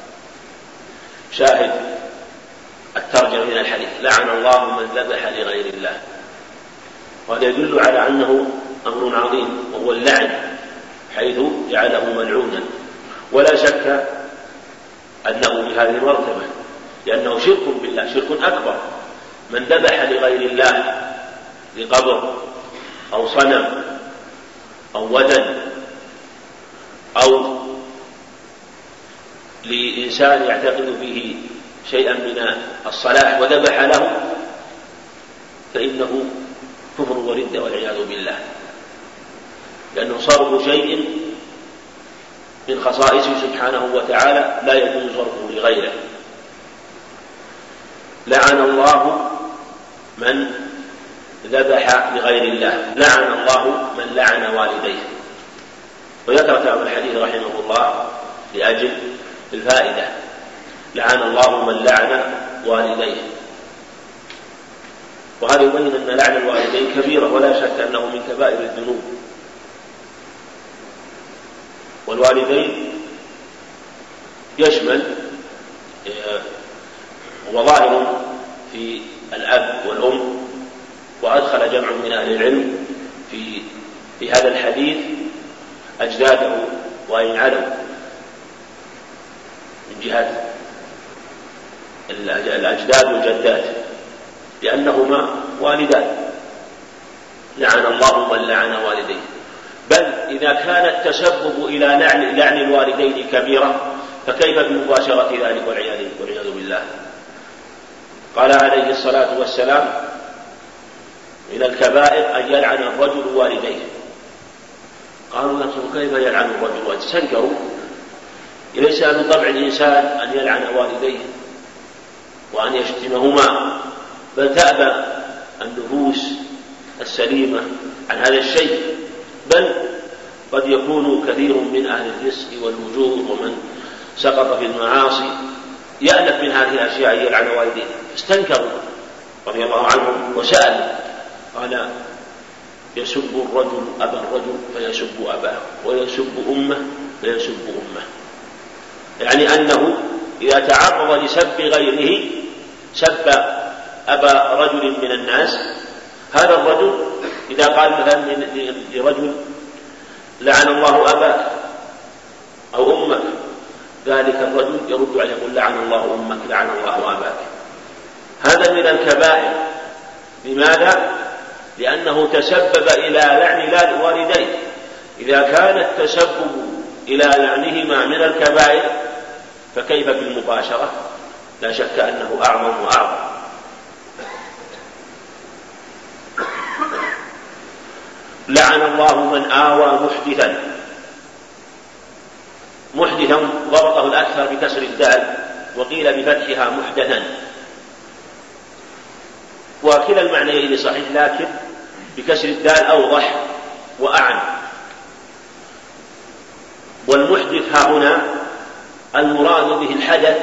شاهد الترجمة من الحديث، لعن الله من ذبح لغير الله. وهذا يدل على أنه أمر عظيم وهو اللعن، حيث جعله ملعونا. ولا شك أنه بهذه المرتبة، لأنه شرك بالله، شرك أكبر. من ذبح لغير الله لقبر أو صنم أو وثن أو لإنسان يعتقد فيه شيئا من الصلاح وذبح له، فإنه كفر وردة والعياذ بالله، لأنه صرف شيء من خصائصه سبحانه وتعالى لا يجوز صرفه لغيره. لعن الله من ذبح لغير الله، لعن الله من لعن والديه. وذكر كتاب الحديث رحمه الله لأجل الفائدة، لعن الله من لعن والديه. وهذا يبين أن لعن الوالدين كبيرة ولا شك أنه من كبائر الذنوب. والوالدين يشمل وظاهر في الأب والأم، وأدخل جمع من أهل العلم في في هذا الحديث أجداده وإن علوا من جهة الأجداد والجدات، لأنهما والدان، لعن الله من لعن والديه. بل إذا كان التسبب إلى لعن, لعن الوالدين كبيرة فكيف بمباشرة ذلك والعياذ بالله. قال عليه الصلاة والسلام من الكبائر أن يلعن الرجل والديه. قالوا يا رسول كيف يلعن الرجل والديه؟ استنكروا، ليس من طبع الإنسان أن يلعن والديه وأن يشتمهما، بل تأبى النفوس السليمة عن هذا الشيء، بل قد يكون كثير من أهل الفسق والفجور ومن سقط في المعاصي يألف من هذه الأشياء يلعن والديه. استنكروا رضي الله عنهم وسأل، قال يسب الرجل أبا الرجل فيسب أباه، ويسب أمه فيسب أمه، يعني أنه إذا تعرض لسب غيره سب أبا رجل من الناس، هذا الرجل إذا قال مثلا لرجل لعن الله أباك أو أمك، ذلك الرجل يرد عليه يقول لعن الله أمك لعن الله أباك. هذا من الكبائر. لماذا؟ لأنه تسبب إلى لعن والديه. إذا كان التسبب إلى لعنهما من الكبائر فكيف بالمباشرة؟ لا شك أنه أعظم وأعظم. لعن الله من آوى محدثا. محدثا ضبطه الأكثر بكسر الدال، وقيل بفتحها محدثا، وكلا المعنيين صحيح، لكن بكسر الدال أوضح وأعن. والمحدث ها هنا المراد به الحدث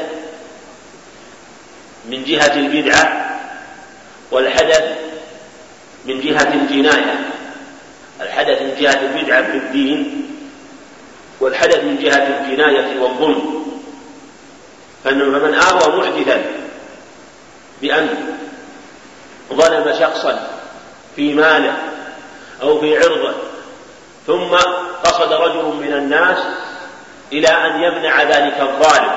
من جهة البدعة، والحدث من جهة الجناية. الحدث من جهة البدعة في الدين، والحدث من جهة الجناية والظلم. فمن آوى محدثا بأن ظلم شخصا في ماله أو في عرضه، ثم قصد رجل من الناس إلى أن يمنع ذلك الظالم،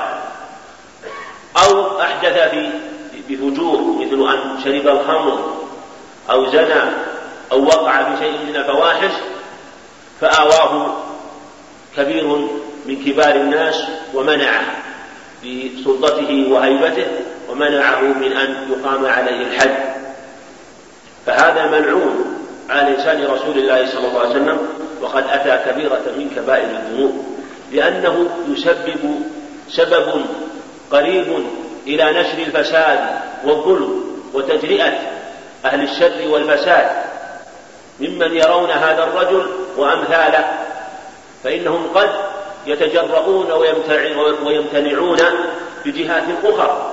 أو أحدث في بفجور مثل أن شرب الخمر أو زنى أو وقع في شيء من الفواحش، فآواه كبير من كبار الناس ومنعه بسلطته وهيبته، ومنعه من أن يقام عليه الحد، فهذا ملعون على لسان رسول الله صلى الله عليه وسلم، وقد أتى كبيرة من كبائر الذنوب، لأنه يسبب سبب قريب إلى نشر الفساد والظلم وتجرئة أهل الشر والفساد ممن يرون هذا الرجل وأمثاله، فإنهم قد يتجرؤون ويمتنعون بجهات أخرى.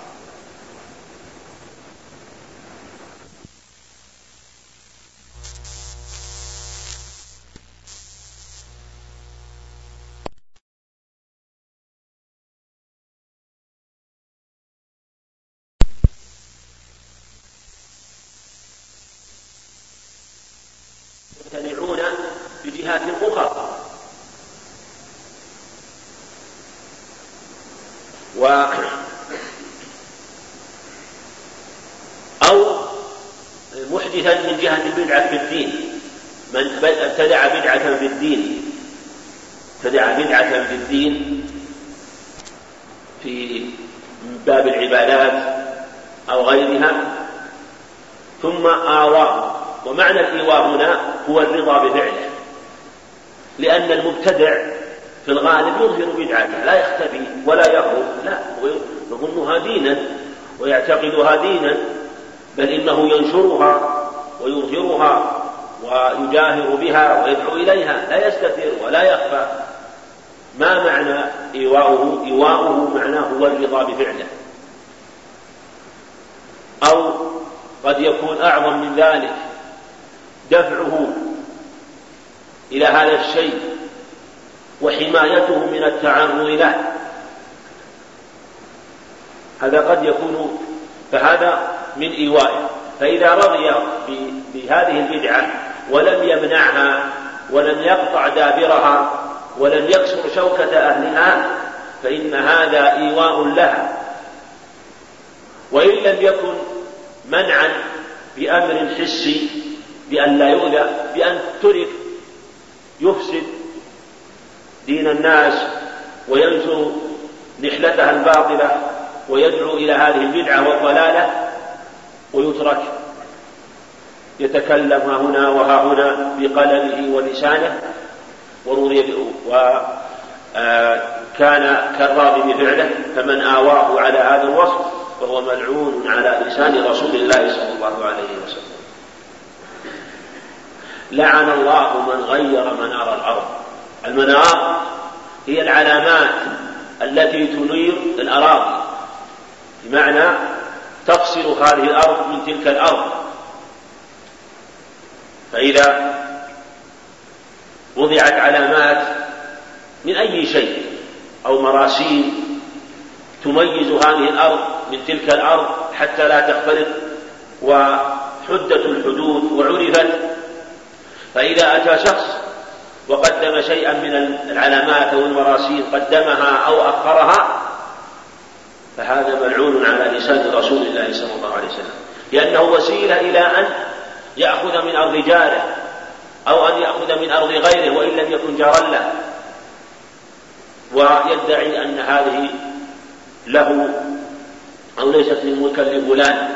يمتنعون بجهات أخرى. و أو محدثا من جهة البدعة في الدين، من ابتدع بدعة في الدين ابتدع بدعة في الدين في باب العبادات أو غيرها، ثم آواه. ومعنى الإيواء هنا هو الرضا بفعله، لأن المبتدع في الغالب يظهر بدعته لا يختفي ولا يهرب، لا، يظنها دينا ويعتقدها دينا، بل إنه ينشرها ويظهرها ويجاهر بها ويدعو إليها، لا يستتر ولا يخفى. ما معنى إيواؤه؟ إيواؤه معناه هو الرضا بفعله، أو قد يكون أعظم من ذلك دفعه إلى هذا الشيء وحمايته من التعرض له، هذا قد يكون، فهذا من إيوائه. فإذا رضي بهذه البدعة ولم يمنعها ولم يقطع دابرها ولم يكسر شوكة أهلها فإن هذا إيواء لها. وإن لم يكن منعا بأمر حسي بأن لا يؤذى، بأن ترك يفسد دين الناس وينشر نحلتها الباطلة ويدعو إلى هذه البدعة والضلالة، ويترك يتكلم ها هنا وها هنا بقلمه ولسانه وكان كالراضي بفعله، فمن آواه على هذا الوصف فهو ملعون على لسان رسول الله صلى الله عليه وسلم. لعن الله من غير منار الأرض. المنار هي العلامات التي تنير الأراضي، بمعنى تفصل هذه الأرض من تلك الأرض. فإذا وضعت علامات من أي شيء أو مراسيم تميز هذه الأرض من تلك الأرض حتى لا تختلط وحدة الحدود وعرفت، فإذا أتى شخص وقدم شيئا من العلامات أو المراسيم قدمها أو أخرها فهذا ملعون على لسان رسول الله صلى الله عليه وسلم، لأنه وسيلة إلى أن يأخذ من أرض جاره أو أن يأخذ من أرض غيره وإن لم يكن جارا له، ويدعي أن هذه له أو ليست من ملكا لفلان.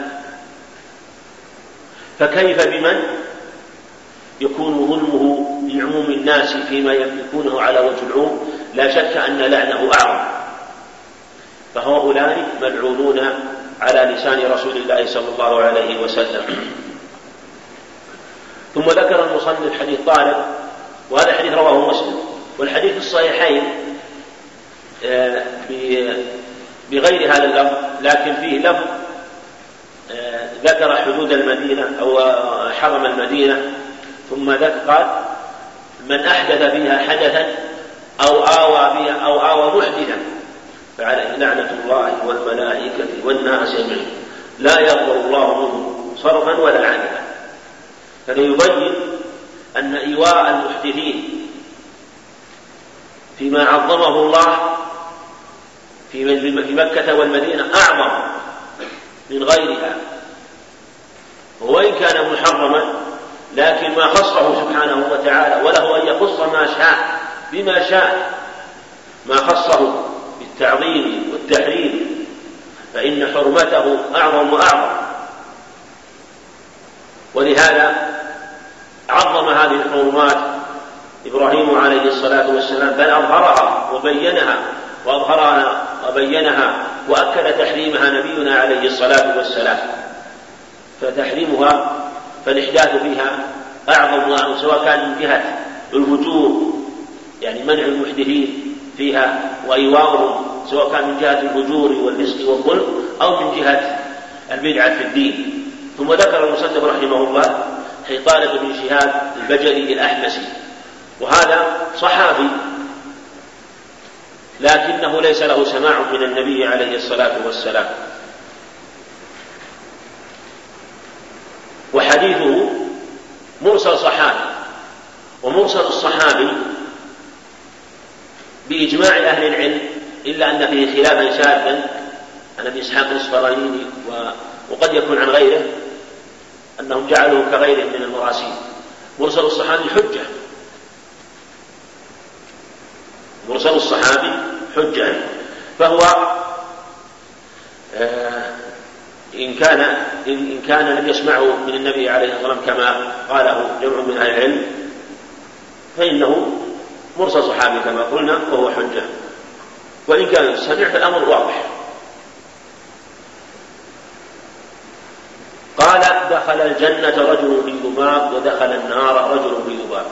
فكيف بمن يكون ظلمه لعموم الناس فيما يملكونه على وجه العموم؟ لا شك أن لعنه أعظم. فهؤلاء ملعونون على لسان رسول الله صلى الله عليه وسلم. ثم ذكر المصنف حديث طالب، وهذا حديث رواه مسلم، والحديث الصحيحين بغير هذا اللفظ، لكن فيه لفظ ذكر حدود المدينة أو حرم المدينة، ثم ذكر قال من أحدث فيها حدثا أو آوى بها أو آوى محدثا فعليه لعنة الله والملائكة والناس أجمعين لا يغفر الله منه صرفا ولا عدلا. فليبين أن إيواء المحدثين فيما عظمه الله في مكة والمدينة أعظم من غيرها، وإن كان محرما لكن ما خصه سبحانه وتعالى، وله أن يخص ما شاء بما شاء، ما خصه بالتعظيم والتحريم فإن حرمته أعظم وأعظم. ولهذا عظم هذه الحرمات إبراهيم عليه الصلاة والسلام، بل أظهرها وبينها وأظهرها وبينها وأكد تحريمها نبينا عليه الصلاة والسلام. فتحريمها فالإحداث فيها أعظم وأعظم، سواء كان من جهة الفجور يعني منع المحدثين فيها وإيواؤهم، سواء كان من جهة الفجور والفسق والظلم أو من جهة البدعة في الدين. ثم ذكر المصنف رحمه الله حيطانة بن شهاب البجلي الأحمسي، وهذا صحابي لكنه ليس له سماع من النبي عليه الصلاة والسلام، وحديثه مرسل صحابي، ومرسل الصحابي بإجماع أهل العلم إلا أن فيه خلافا شاذا عن أبي إسحاق الإصفراني وقد يكون عن غيره أنهم جعلوه كغيره من المراسيل. مرسل الصحابي حجة، مرسل الصحابي حجة، فهو آه إن كان إن كان لم يسمعه من النبي عليه الصلاة والسلام كما قاله جمع من أهل العلم فإنه مرسل صحابي كما قلنا وهو حجة، وإن كان سمع فالأمر واضح. قال دخل الجنة رجل في ذباب ودخل النار رجل في ذباب.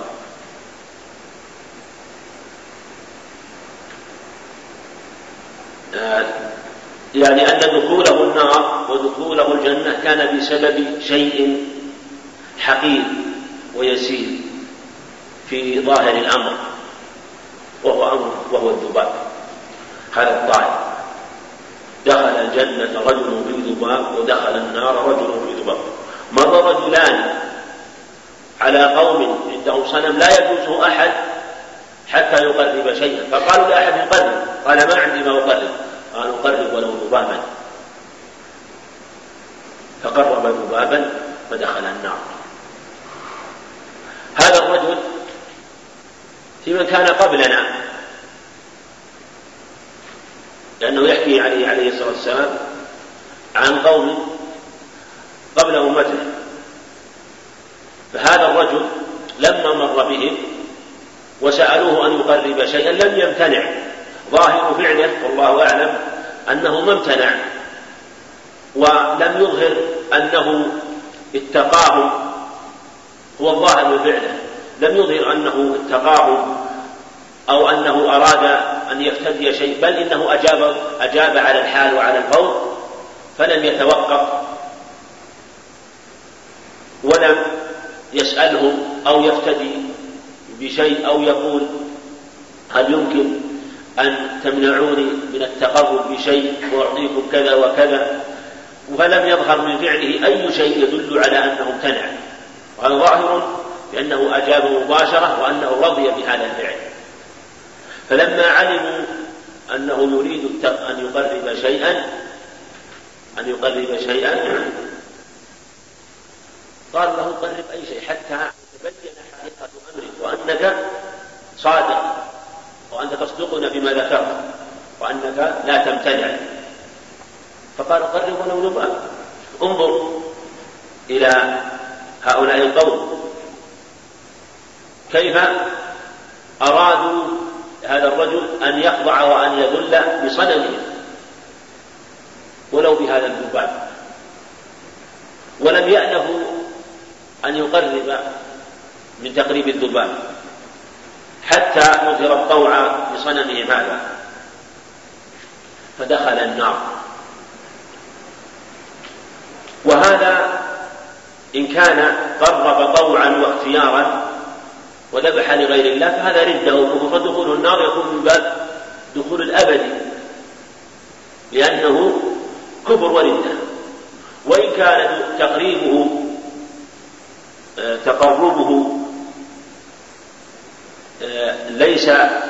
يعني أن دخوله النار ودخوله الجنة كان بسبب شيء حقير ويسير في ظاهر الأمر، وهو أمر وهو الذباب. هذا الطائر دخل الجنة رجل في ذباب ودخل النار رجل في ذباب. مر رجلان على قوم عندهم صنم لا يجوزه أحد حتى يقرب شيئا، فقالوا لأحد يقرب، قال ما عندي ما أقرب، قالوا قرب ولو ذبابا، فقرب ذبابا فدخل النار. هذا الرجل في من كان قبلنا، لأنه يحكي عليه عليه الصلاة والسلام عن قوم قبل أمته، فهذا الرجل لما مر بهم وسألوه أن يقرب شيئا لم يمتنع، ظاهر فعله والله أعلم أنه ما امتنع، ولم يظهر أنه اتقاهم، هو الظاهر من فعله لم يظهر أنه اتقاهم أو أنه أراد أن يفتدي شيء، بل إنه أجاب, أجاب على الحال وعلى الفور، فلم يتوقف ولم يسألهم أو يفتدي بشيء أو يقول هل يمكن أن تمنعوني من التقرب بشيء وأعطيكم كذا وكذا، فلم يظهر من فعله أي شيء يدل على أنه امتنع، وهذا ظاهر بأنه أجاب مباشرة وأنه رضي بهذا الفعل. فلما علموا أنه يريد أن يقرب شيئا أن يقرب شيئا قال له قرب أي شيء حتى تبين حقيقة أمرك وأنك صادق وأنت تصدقنا بما ذكرت وأنك لا تمتنع. فقال قرب ولو ذباب. انظر إلى هؤلاء القوم كيف أرادوا هذا الرجل أن يخضع وأن يذل بصنمه ولو بهذا الذباب، ولم يأنفوا أن يقرب من تقريب الذباب حتى يظهر الطوع بصنمهم هذا، فدخل النار. وهذا إن كان قرب طوعا واختيارا وذبح لغير الله فهذا ردة وكفر، فدخول النار يكون من باب دخول الأبدي لأنه كفر وردة. وإن كان تقريبه تقربه ليس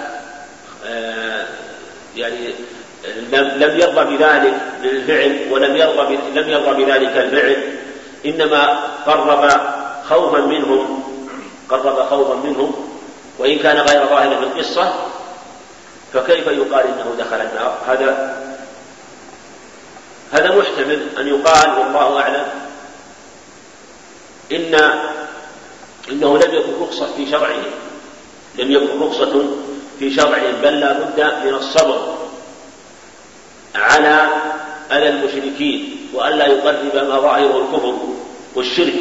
يعني لم يرضى بذلك بالفعل ولم يرضى لم يرضى بذلك الفعل، إنما قرب خوفا منهم قرب خوفا منهم وإن كان غير ظاهر في القصة، فكيف يقال إنه دخل النار؟ هذا هذا محتمل أن يقال والله أعلم إن إنه لم يكن رخصة في شرعه لم يكن رخصة في شرعه بل لا بد من الصبر على أذى المشركين وألا يقرب ما ظاهره الكفر والشرك.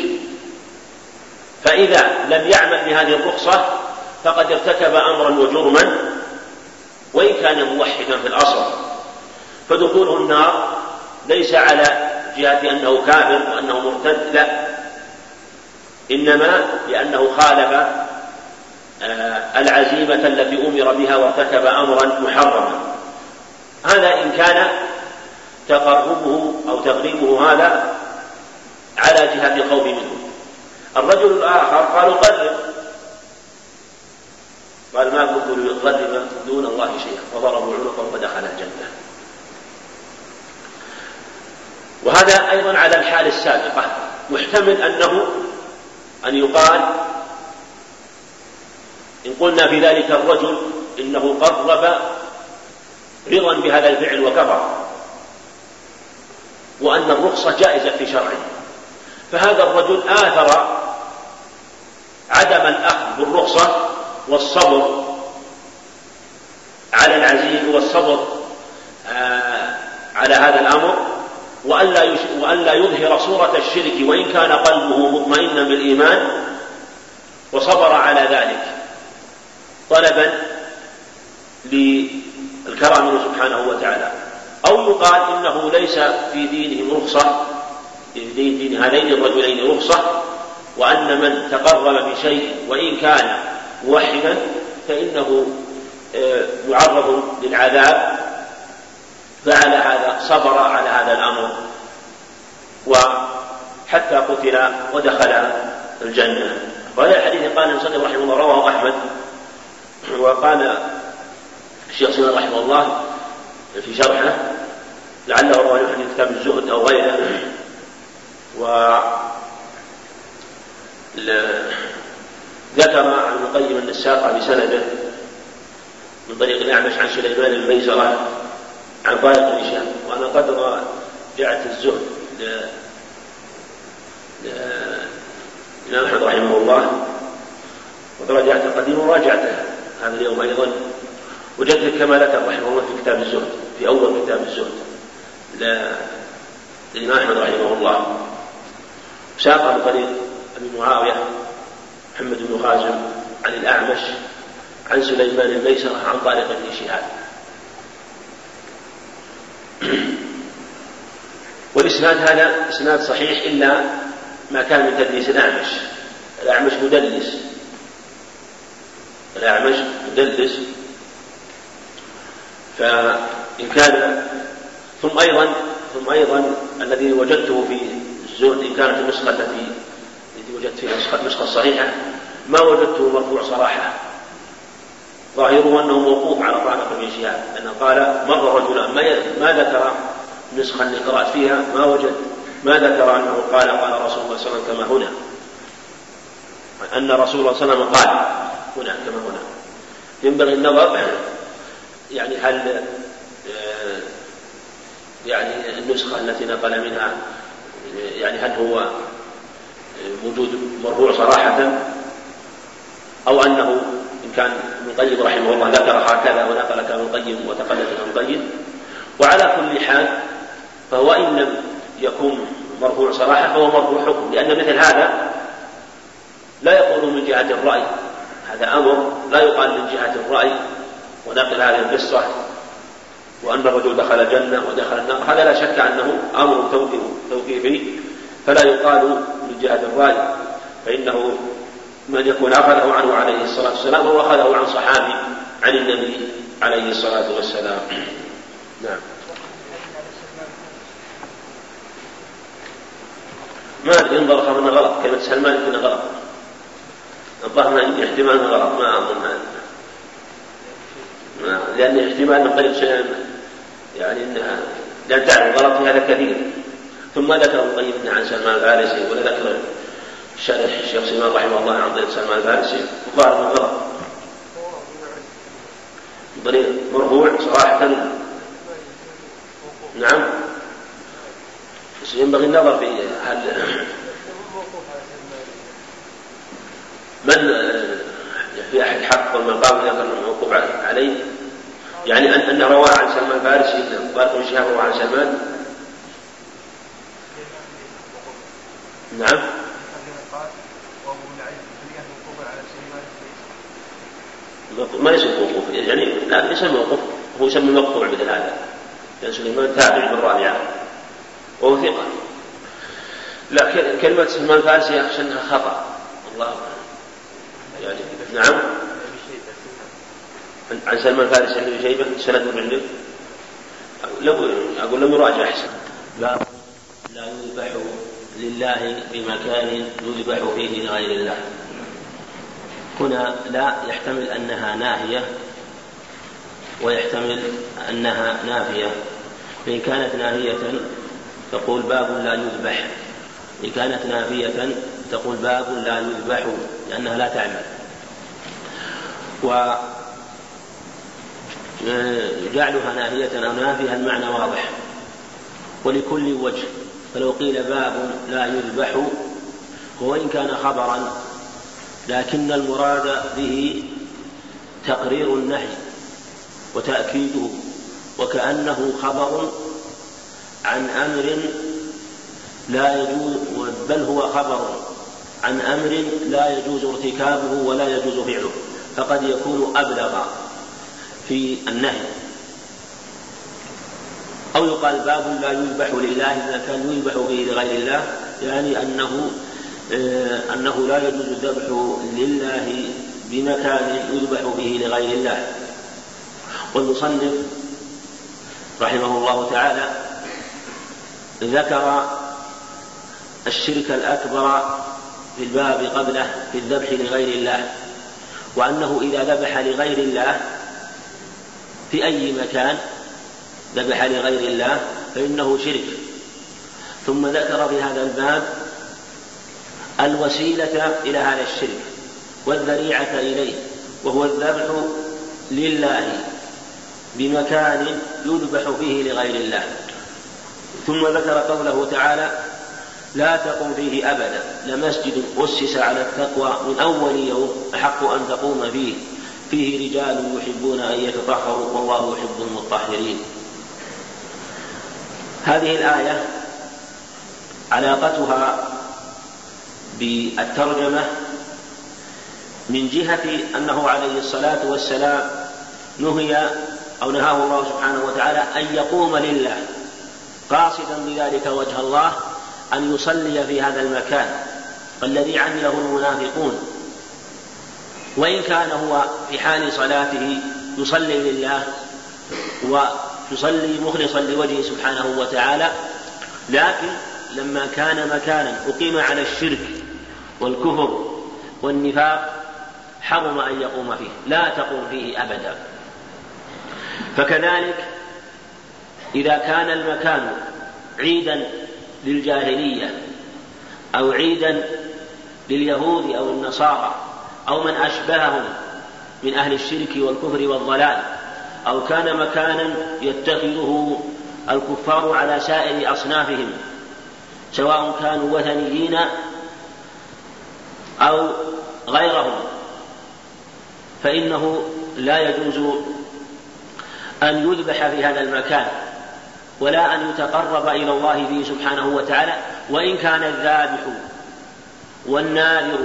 فإذا لم يعمل بهذه الرخصة فقد ارتكب أمرا وجرما وإن كان موحدا في الأصل، فدخوله النار ليس على جهة أنه كافر وأنه مرتد، لا، إنما لأنه خالف العزيمة التي أمر بها وارتكب أمرا محرما. هذا إن كان تقربه أو تقريبه هذا على جهة الخوف منه. الرجل الآخر قالوا قرب، قال ما كنت لأقرب دون الله شيئا، فضربوا عنقه ودخل الجنة. وهذا أيضا على الحال السابقة، محتمل أنه أن يقال إن قلنا في ذلك الرجل إنه قرب رضا بهذا الفعل وكفر، وأن الرخصة جائزة في شرعه. فهذا الرجل آثر عدم الأخذ بالرخصة والصبر على العزيز والصبر على هذا الأمر، وألا يظهر صورة الشرك وإن كان قلبه مطمئنا بالإيمان، وصبر على ذلك طلبا للكرم منه سبحانه وتعالى. أو يقال إنه ليس في دينهم رخصة، في دين هذين الرجلين رخصة، وأن من تقرب بشيء وإن كان موحدا فإنه يعرض للعذاب، فعلى هذا صبر على هذا الأمر وحتى قتل ودخل الجنة. وهذا الحديث قال المصنف رحمه الله رواه أحمد، وقال الشيخ سلمان رحمه الله في شرحه لعله رواه في كتاب الزهد أو غيره، وذكر عن ابن القيم أن الساق بسنده من طريق الأعمش عن سليمان الميسرة عن طارق بن شهاب. وأنا قد رجعت الزهد لإمام أحمد رحمه الله، وقد رجعت القديم وراجعته هذا اليوم أيضا، وجدت كما ذكر رحمه الله في كتاب الزهد، في أول كتاب الزهد للإمام أحمد رحمه الله. ساق من طريق أبي معاوية محمد بن خازم عن الأعمش عن سليمان الميسرة عن طارق بن شهاب. والإسناد هذا إسناد صحيح إلا ما كان من تدليس الأعمش. الأعمش مدلس، الأعمش مدلس فإن كان ثم أيضا ثم أيضا الذي وجدته في الزهد إن كانت النسخة التي وجدت فيها النسخة الصحيحة ما وجدته مرفوع صراحة، ظاهره أنه موقوف على طارق بن شهاب، لأنه قال مر رجلان، ما ذكر نسخة اللي قرأت فيها ما وجد ما ذكر أنه قال قال رسول الله صلى الله عليه وسلم كما هنا، أن رسول الله صلى الله عليه وسلم قال هنا كما هنا. ينبغي النظر يعني هل يعني النسخة التي نقل منها يعني هل هو موجود مرفوع صراحة، أو أنه إن كان ابن القيم رحمه الله ذكر هكذا ونقل كلام ابن القيم وتقلد ابن القيم. وعلى كل حال فهو إن لم يكن مرفوع صراحة فهو مرفوع حكم، لأن مثل هذا لا يقول من جهة الرأي، هذا أمر لا يقال من جهة الرأي ونقل هذه القصة وأن الرجل دخل الجنة ودخل النار، هذا لا شك أنه أمر توقيفي فلا يقال من جهة الرأي، فإنه من يكون أخذه عنه عليه الصلاة والسلام هو أخذه عن صحابي عن النبي عليه الصلاة والسلام. نعم. ما ينظر خبرنا غلط، كلمة سلمان يكون غلط، الظاهر احتمال غلط، ما أظن ما لأن احتمال من طريق شيء يعني إنها لأن تعرف غلط في هذا كثير. ثم ذكر ابن القيم عن سلمان الفارسي، ولا ذكر الشارح الشيخ سلمان رحمه الله عن طريق سلمان الفارسي وقال من غلط من طريق مرفوع صراحة. نعم، بس ينبغي النظر في هل من في أحد حق والمقام ذكر الموقوف عليه، يعني أن أنه رواه عن سلمان الفارسي طارق بن شهاب رواه عن سلمان. نعم. ما يسمى موقوف، يعني لا يسمى موقوف، هو يسمى مقطوع مثل هذا، لأن سليمان تابع من رابعة وهو ثقة. لا كلمة سلمان الفارسي أخشى أنها خطأ الله يعني. نعم. عن سلمان الفارسي عن ابن شيبة سند عنده، أقول لم يراجع أحسن. لا لا يذبح لله بمكان يذبح فيه لغير الله. هنا لا يحتمل أنها ناهية ويحتمل أنها نافية. فإن كانت ناهية تقول باب لا يذبح، إن كانت نافية تقول باب لا يذبح لأنها لا تعمل. وجعلها ناهية أو نافية المعنى واضح، ولكل وجه، فلو قيل باب لا يذبح وإن كان خبرا لكن المراد به تقرير النهي وتأكيده، وكأنه خبر عن أمر لا يجوز، بل هو خبر عن أمر لا يجوز ارتكابه ولا يجوز فعله، فقد يكون أبلغ في النهي. أو يقال باب لا يذبح لله إذا كان يذبح به لغير الله، يعني أنه آه أنه لا يجوز الذبح لله بمكان يذبح به لغير الله. والمصنف رحمه الله تعالى ذكر الشرك الأكبر في الباب قبله في الذبح لغير الله، وأنه إذا ذبح لغير الله في أي مكان ذبح لغير الله فإنه شرك. ثم ذكر في هذا الباب الوسيلة إلى هذا الشرك والذريعة إليه، وهو الذبح لله بمكان يذبح فيه لغير الله. ثم ذكر قوله تعالى لا تقم فيه أبدا لمسجد أسس على التقوى من أول يوم أحق أن تقوم فيه فيه رجال يحبون أن يتطهروا والله يحب المطهرين. هذه الآية علاقتها بالترجمة من جهة أنه عليه الصلاة والسلام نهي أو نهاه الله سبحانه وتعالى أن يقوم لله قاصدا بذلك وجه الله، أن يصلي في هذا المكان الذي عمله المنافقون، وإن كان هو في حال صلاته يصلي لله ويصلي مخلصا لوجهه سبحانه وتعالى، لكن لما كان مكانا أقيم على الشرك والكفر والنفاق حرم أن يقوم فيه، لا تقوم فيه أبدا. فكذلك إذا كان المكان عيدا للجاهلية أو عيدا لليهود أو النصارى أو من أشبههم من أهل الشرك والكفر والضلال، أو كان مكانا يتخذه الكفار على سائر أصنافهم سواء كانوا وثنيين أو غيرهم، فإنه لا يجوز أن يذبح في هذا المكان ولا أن يتقرب إلى الله به سبحانه وتعالى، وإن كان الذابح والناذر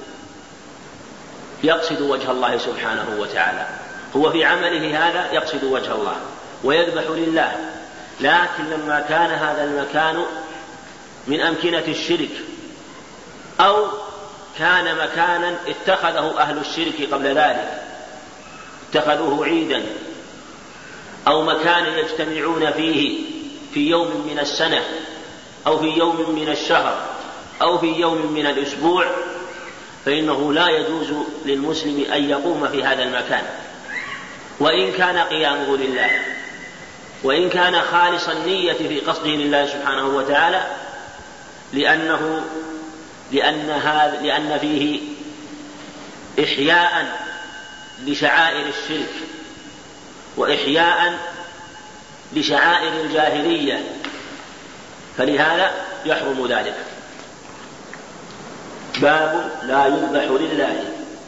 يقصد وجه الله سبحانه وتعالى، هو في عمله هذا يقصد وجه الله ويذبح لله. لكن لما كان هذا المكان من أمكنة الشرك أو كان مكانا اتخذه أهل الشرك قبل ذلك، اتخذوه عيدا أو مكانا يجتمعون فيه في يوم من السنة أو في يوم من الشهر أو في يوم من الأسبوع، فإنه لا يجوز للمسلم أن يقوم في هذا المكان، وإن كان قيامه لله، وإن كان خالص النية في قصده لله سبحانه وتعالى، لأنه لأن, هذا لأن فيه إحياء لشعائر الشرك وإحياء لشعائر الجاهلية، فلهذا يحرم ذلك. باب لا يذبح لله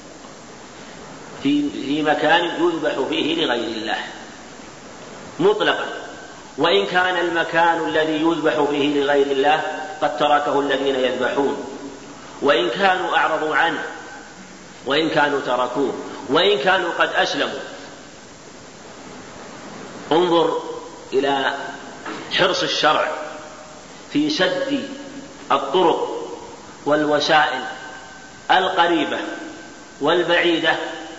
في, في مكان يذبح فيه لغير الله مطلقا، وإن كان المكان الذي يذبح فيه لغير الله قد تركه الذين يذبحون، وإن كانوا أعرضوا عنه، وإن كانوا تركوه، وإن كانوا قد أسلموا. انظر إلى حرص الشرع في سد الطرق والوسائل القريبة والبعيدة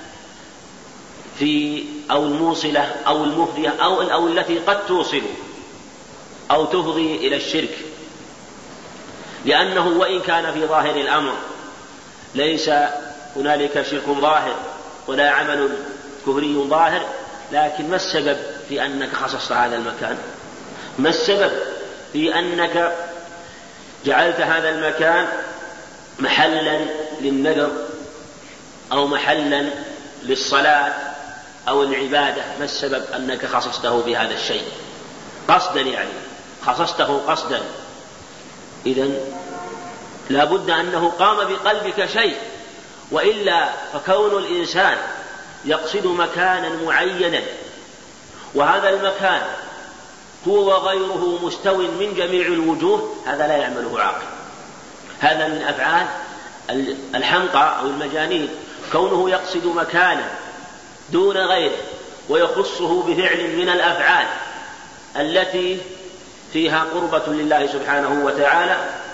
في أو الموصلة أو المفضية أو, أو التي قد توصل أو تفضي إلى الشرك، لأنه وإن كان في ظاهر الأمر ليس هنالك شرك ظاهر ولا عمل كفري ظاهر، لكن ما السبب في أنك خصصت هذا المكان؟ ما السبب في أنك جعلت هذا المكان محلا للنذر أو محلا للصلاة أو العبادة؟ ما السبب أنك خصصته بهذا الشيء قصدا يعني؟ خصصته قصدا، إذن لا بد أنه قام بقلبك شيء، وإلا فكون الإنسان يقصد مكانا معينا وهذا المكان هو وغيره مستو من جميع الوجوه، هذا لا يعمله عاقل. هذا من أفعال الحمقى أو المجانين، كونه يقصد مكانا دون غيره ويخصه بفعل من الأفعال التي فيها قربة لله سبحانه وتعالى،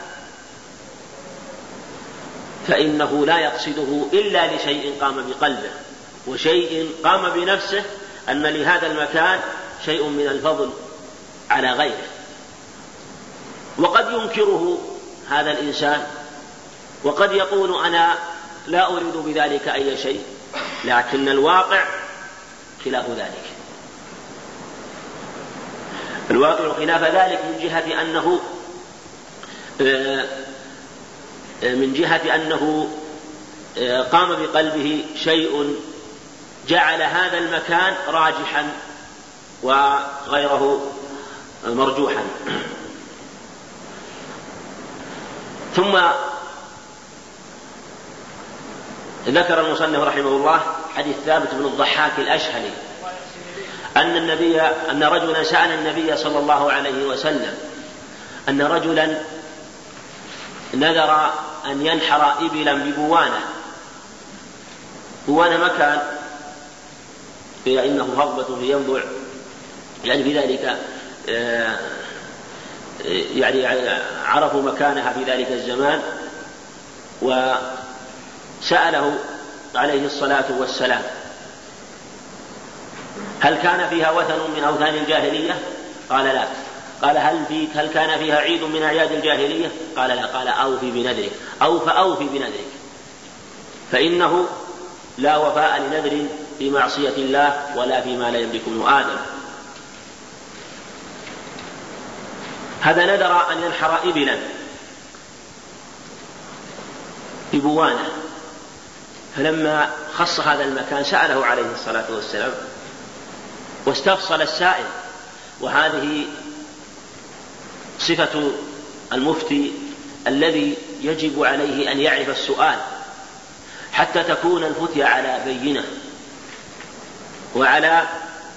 فإنه لا يقصده إلا لشيء قام بقلبه وشيء قام بنفسه أن لهذا المكان شيء من الفضل على غيره. وقد ينكره هذا الإنسان وقد يقول أنا لا أريد بذلك أي شيء، لكن الواقع خلاف ذلك. الواقع خلاف ذلك من جهة أنه من جهة أنه قام بقلبه شيء جعل هذا المكان راجحا وغيره مرجوحا. ثم ذكر المصنف رحمه الله حديث ثابت بن الضحاك الأشهلي أن النبي أن رجلا سأل النبي صلى الله عليه وسلم أن رجلا نذر أن ينحر إبلا ببوانة. بوانة مكان فإنه هضبة في ينبع، يعني بذلك يعني عرفوا مكانها في ذلك الزمان، وسأله عليه الصلاة والسلام هل كان فيها وثن من أوثان الجاهلية؟ قال لا. قال هل, في هل كان فيها عيد من أعياد الجاهلية؟ قال لا. قال أوفي بنذرك أو فأوفي بنذرك، فإنه لا وفاء لنذر في معصية الله ولا فيما لا يملك ابن آدم. هذا نذر أن ينحر إبلا ببوانة، فلما خص هذا المكان سأله عليه الصلاة والسلام واستفصل السائل، وهذه صفة المفتي الذي يجب عليه أن يعرف السؤال حتى تكون الفتية على بينة وعلى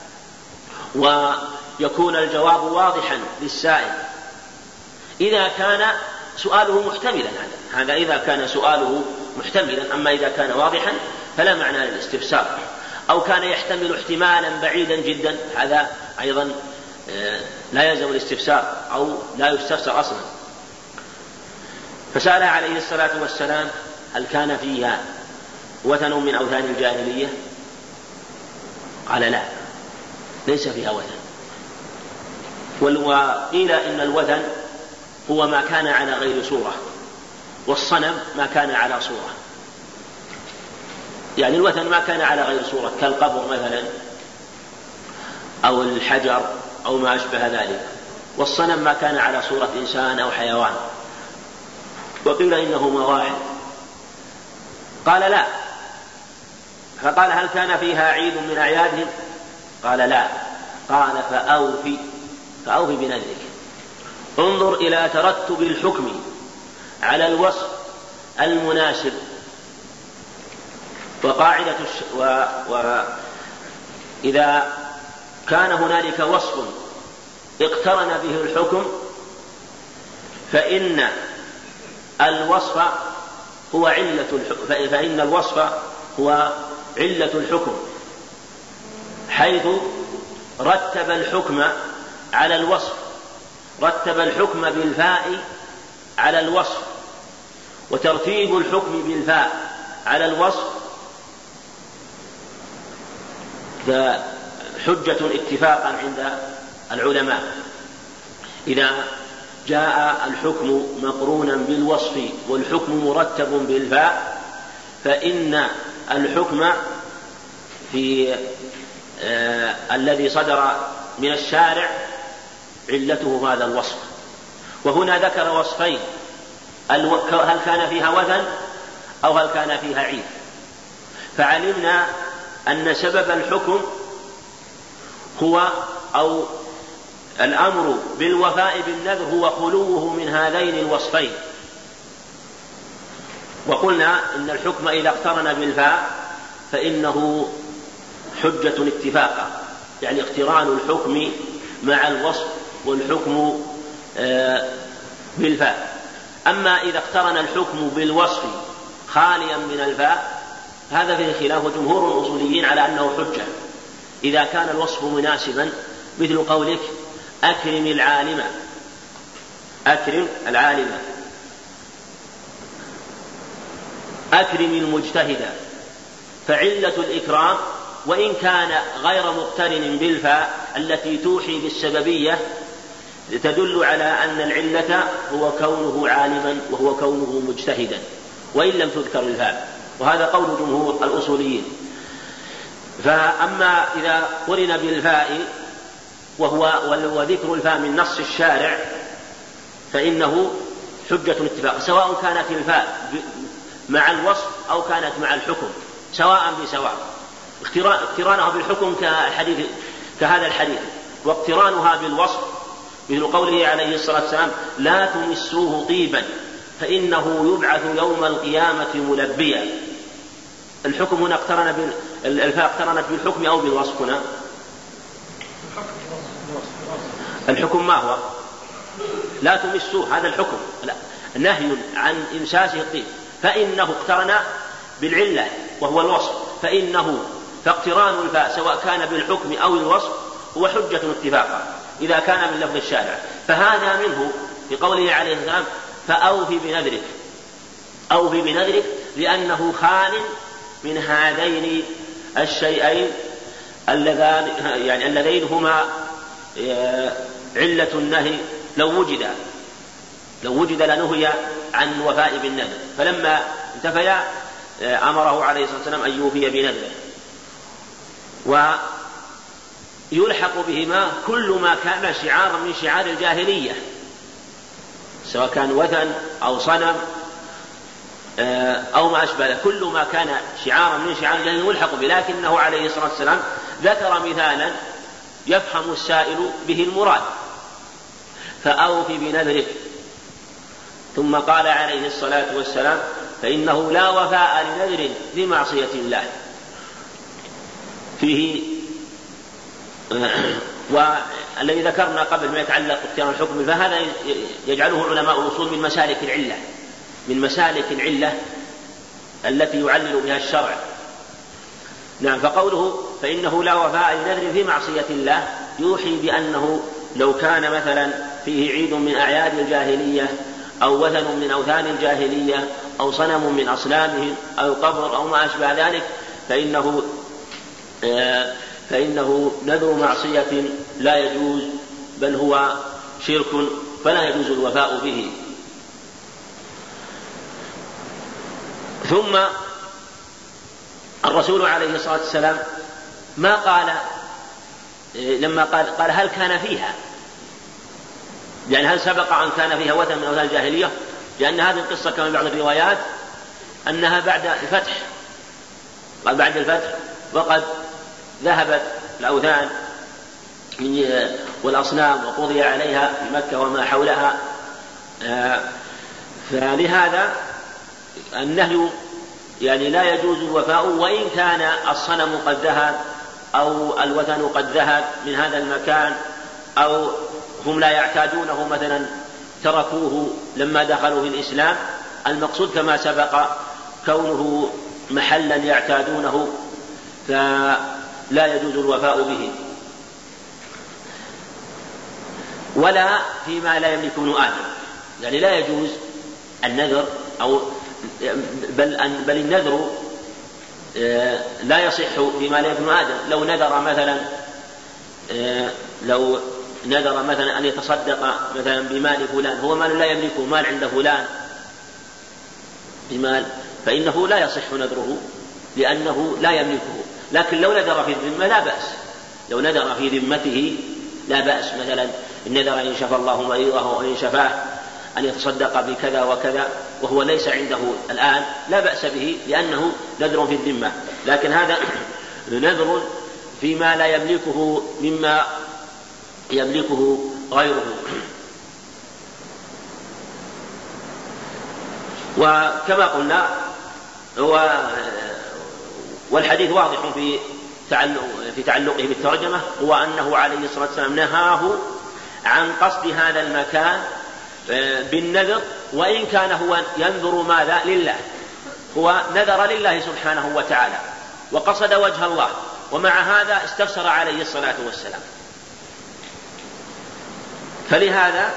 ويكون الجواب واضحا للسائل إذا كان سؤاله محتملا. هذا هذا إذا كان سؤاله محتملا، أما إذا كان واضحا فلا معنى للاستفسار، أو كان يحتمل احتمالا بعيدا جدا هذا أيضا لا يلزم الاستفسار أو لا يستفسر أصلا. فسأل عليه الصلاة والسلام هل كان فيها وثن من أوثان الجاهلية؟ قال لا، ليس فيها وثن. وقيل إن الوثن هو ما كان على غير صورة، والصنم ما كان على صورة. يعني الوثن ما كان على غير صورة كالقبر مثلا أو الحجر أو ما أشبه ذلك، والصنم ما كان على صورة إنسان أو حيوان. وقيل إنهما واحد. قال لا. فقال هل كان فيها عيد من أعيادهم؟ قال لا. قال فأوفي فأوفي بنذرك. انظر إلى ترتب الحكم على الوصف المناسب. وقاعدة الش... و... وإذا كان هنالك وصف اقترن به الحكم فإن الوصف هو علة الحكم فإن الوصف هو علة الحكم، حيث رتب الحكم على الوصف، رتب الحكم بالفاء على الوصف، وترتيب الحكم بالفاء على الوصف فحجة اتفاقا عند العلماء. إذا جاء الحكم مقرونا بالوصف والحكم مرتب بالفاء فإن الحكم في آه الذي صدر من الشارع علته هذا الوصف. وهنا ذكر وصفين، هل كان فيها وثن أو هل كان فيها عيد، فعلمنا أن سبب الحكم هو أو الأمر بالوفاء بالنذر هو خلوه من هذين الوصفين. وقلنا إن الحكم إذا اقترن بالفاء فإنه حجة اتفاقا، يعني اقتران الحكم مع الوصف والحكم بالفاء. أما إذا اقترن الحكم بالوصف خاليا من الفاء هذا فيه خلاف جمهور الأصوليين على أنه حجة إذا كان الوصف مناسبا، مثل قولك أكرم العالم، أكرم العالم، أكرم المجتهد، فعلة الإكرام وإن كان غير مقترن بالفاء التي توحي بالسببية تدل على أن العلة هو كونه عالما وهو كونه مجتهدا وإن لم تذكر الفاء، وهذا قول جمهور الأصوليين. فأما إذا قرن بالفاء وهو وذكر الفاء من نص الشارع فإنه حجة اتفاق، سواء كانت الفاء مع الوصف أو كانت مع الحكم سواء بسواء. اقترانها بالحكم كالحديث كهذا الحديث، واقترانها بالوصف مثل قوله عليه الصلاة والسلام لا تمسوه طيبا فإنه يبعث يوم القيامة ملبيا. الحكم هنا اقترن الفاء اقترنت بالحكم أو بالوصف؟ هنا الحكم ما هو؟ لا تمسوه، هذا الحكم، لا نهي عن إمساسه الطيب، فإنه اقترن بالعلة وهو الوصف، فإنه فاقتران الفاء سواء كان بالحكم أو الوصف هو حجة اتفاقا إذا كان من لفظ الشارع. فهذا منه في قوله عليه السلام فأوفي بنذرك، أوفي بنذرك لأنه خال من هذين الشيئين اللذان يعني اللذين هما علة النهي. لو وجد لو وجد لنهي عن وفاء بالنذر، فلما انتفيا أمره عليه الصلاة والسلام أن يوفي بنذره. ويلحق بهما كل ما كان شعارا من شعار الجاهلية سواء كان وثن أو صنم أو ما أشبه، كل ما كان شعارا من شعار الجاهلية يلحق به، لكنه عليه الصلاة والسلام ذكر مثالا يفهم السائل به المراد، فأوفي بنذرك، ثم قال عليه الصلاة والسلام فإنه لا وفاء لنذر بمعصية الله فيه. والذي ذكرنا قبل ما يتعلق باختيار الحكم فهذا يجعله علماء الأصول من مسالك العلة من مسالك العلة التي يعلل بها الشرع. نعم. فقوله فإنه لا وفاء لنذر في معصية الله يوحي بأنه لو كان مثلا فيه عيد من أعياد الجاهلية أو وثن من أوثان الجاهلية أو صنم من أصنامهم أو قبر أو ما أشبه ذلك فإنه آه فإنه نذر معصية لا يجوز، بل هو شرك فلا يجوز الوفاء به. ثم الرسول عليه الصلاة والسلام ما قال لما قال, قال هل كان فيها، يعني هل سبق أن كان فيها وثن من أوثان الجاهلية، لأن هذه القصة كما بعض الروايات أنها بعد الفتح قال بعد الفتح وقد ذهبت الأوثان والأصنام وقضي عليها في مكة وما حولها. فلهذا النهي يعني لا يجوز الوفاء وإن كان الصنم قد ذهب أو الوثن قد ذهب من هذا المكان أو هم لا يعتادونه مثلا تركوه لما دخلوا في الإسلام. المقصود كما سبق كونه محلا يعتادونه فلا يجوز الوفاء به، ولا فيما لا يملك ابن آدم، يعني لا يجوز النذر أو بل, أن بل النذر لا يصح فيما لا يملك ابن آدم. لو نذر مثلا لو نذر مثلا أن يتصدق مثلا بمال فلان، هو مال لا يملكه، مال عند فلان بمال، فإنه لا يصح نذره لأنه لا يملكه. لكن لو نذر في الذمة لا بأس، لو نذر في ذمته لا بأس، مثلا إن نذر إن شفى الله مريضه وإن شفاه أن يتصدق بكذا وكذا وهو ليس عنده الآن لا بأس به لأنه نذر في الذمة. لكن هذا نذر فيما لا يملكه مما يملكه غيره. وكما قلنا هو والحديث واضح في تعلق في تعلقه بالترجمة، هو أنه عليه الصلاة والسلام نهاه عن قصد هذا المكان بالنذر، وإن كان هو ينذر ماذا لله، هو نذر لله سبحانه وتعالى وقصد وجه الله، ومع هذا استفسر عليه الصلاة والسلام. فلهذا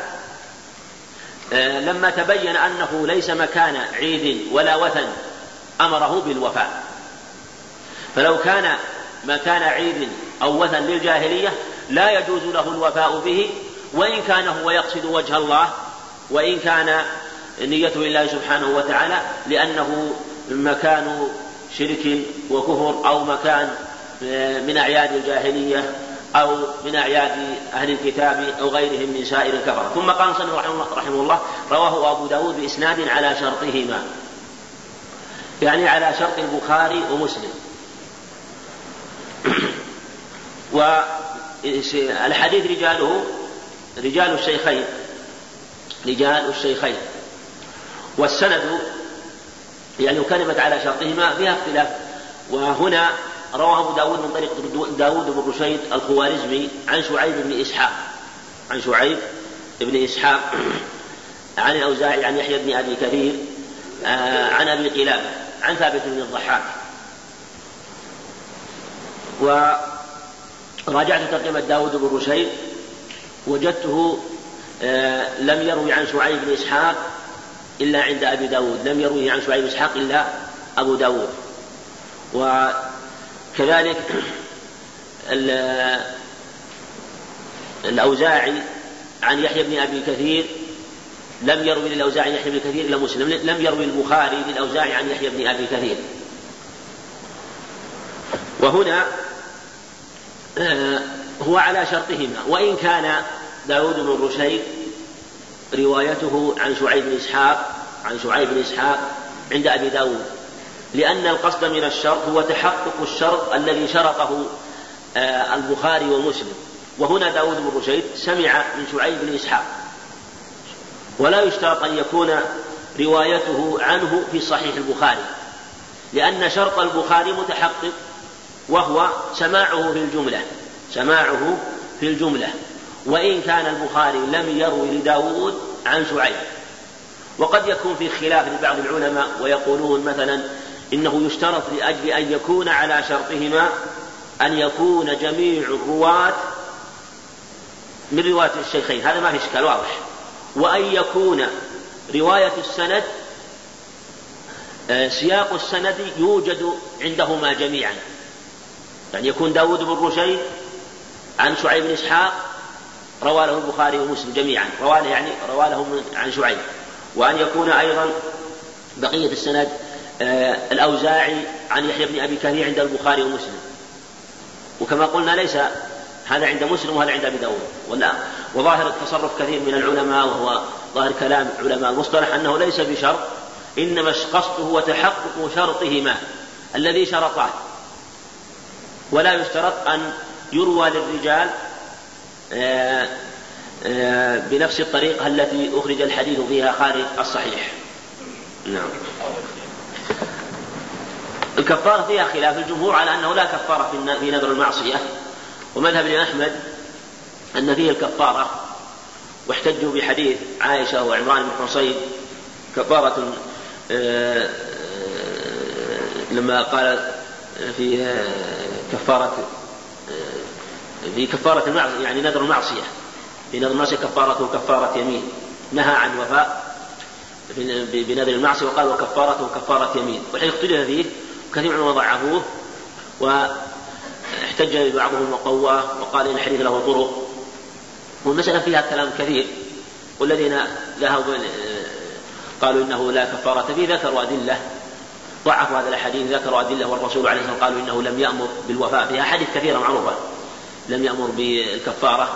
لما تبين أنه ليس مكان عيد ولا وثن أمره بالوفاء. فلو كان مكان عيد أو وثن للجاهلية لا يجوز له الوفاء به، وإن كان هو يقصد وجه الله، وإن كان نيته لله سبحانه وتعالى، لأنه مكان شرك وكفر أو مكان من أعياد الجاهلية أو من أعياد أهل الكتاب أو غيرهم من سائر الكفرة. ثم قال صلى الله رحمه الله: رواه أبو داود بإسناد على شرطهما، يعني على شرط البخاري ومسلم. والحديث رجاله رجال الشيخين رجال الشيخين والسند يعني كلمة على شرطهما فيها اختلاف. وهنا رواه أبو داود من طريق داود بن رشيد الخوارزمي عن شعيب بن إسحاق عن شعيب بن إسحاق عن الأوزاعي عن يحيى بن أبي كثير عن أبي قلابة عن ثابت بن الضحاك. وراجعت ترجمة داود بن رشيد وجدته لم يروي عن شعيب بن إسحاق إلا عند أبي داود، لم يروي عن شعيب بن إسحاق إلا أبو داود. وكذلك الأوزاعي عن يحيى بن أبي كثير لم يروي للأوزاعي عن يحيى بن كثير إلا مسلم، لم يروي البخاري للأوزاعي عن يحيى بن أبي كثير. وهنا هو على شرطهما، وإن كان داود بن رشيد روايته عن شعيب بن إسحاق عن شعيب بن إسحاق عند أبي داود، لأن القصد من الشرط هو تحقق الشرط الذي شرطه البخاري ومسلم. وهنا داود بن رشيد سمع من شعيب بن إسحاق، ولا يشترط أن يكون روايته عنه في صحيح البخاري، لأن شرط البخاري متحقق وهو سماعه في الجملة سماعه في الجملة وإن كان البخاري لم يروي لداود عن شعيب. وقد يكون في خلاف لبعض العلماء ويقولون مثلا إنه يشترط لأجل أن يكون على شرطهما أن يكون جميع الرواة من رواية الشيخين، هذا ما في إشكال واضح، وأن يكون رواية السند سياق السند يوجد عندهما جميعا، يعني يكون داود بن رشيد عن شعيب بن إسحاق روى له البخاري ومسلم جميعا، روى له يعني روى له عن شعيب، وأن يكون أيضا بقية السند الأوزاعي عن يحيى بن أبي كثير عند البخاري ومسلم. وكما قلنا ليس هذا عند مسلم وهذا عند أبي داود، ولا وظاهر التصرف كثير من العلماء وهو ظاهر كلام علماء المصطلح أنه ليس بشرط، إنما قصده هو تحقق شرطهما الذي شرطاه، ولا يشترط أن يروى للرجال بنفس الطريقة التي أخرج الحديث فيها خارج الصحيح. نعم. الكفارة فيها خلاف، الجمهور على أنه لا كفارة في نذر المعصية، ومذهب الإمام أحمد أن فيه الكفارة، واحتجوا بحديث عائشة وعمران بن حصين كفارة لما قال في كفارة في كفارة المعصية يعني نذر المعصية، في نذر المعصية كفارته كفارة يمين، نهى عن وفاء بنذر المعصية وقال وكفارته كفارة يمين، والحديث اختلف فيه وكثير منهم ضعفوه، واحتج بعضهم وقواه وقال إن الحديث له طرق، والمسألة فيها كلام كثير، والذين ذهبوا قالوا إنه لا كفارة فيه ذكروا أدلة ضعفوا هذا الحديث، ذكروا أدلة، والرسول عليه الصلاة والسلام قالوا إنه لم يأمر بالوفاء فيها، حديث كثيرة معروفة لم يأمر بالكفارة.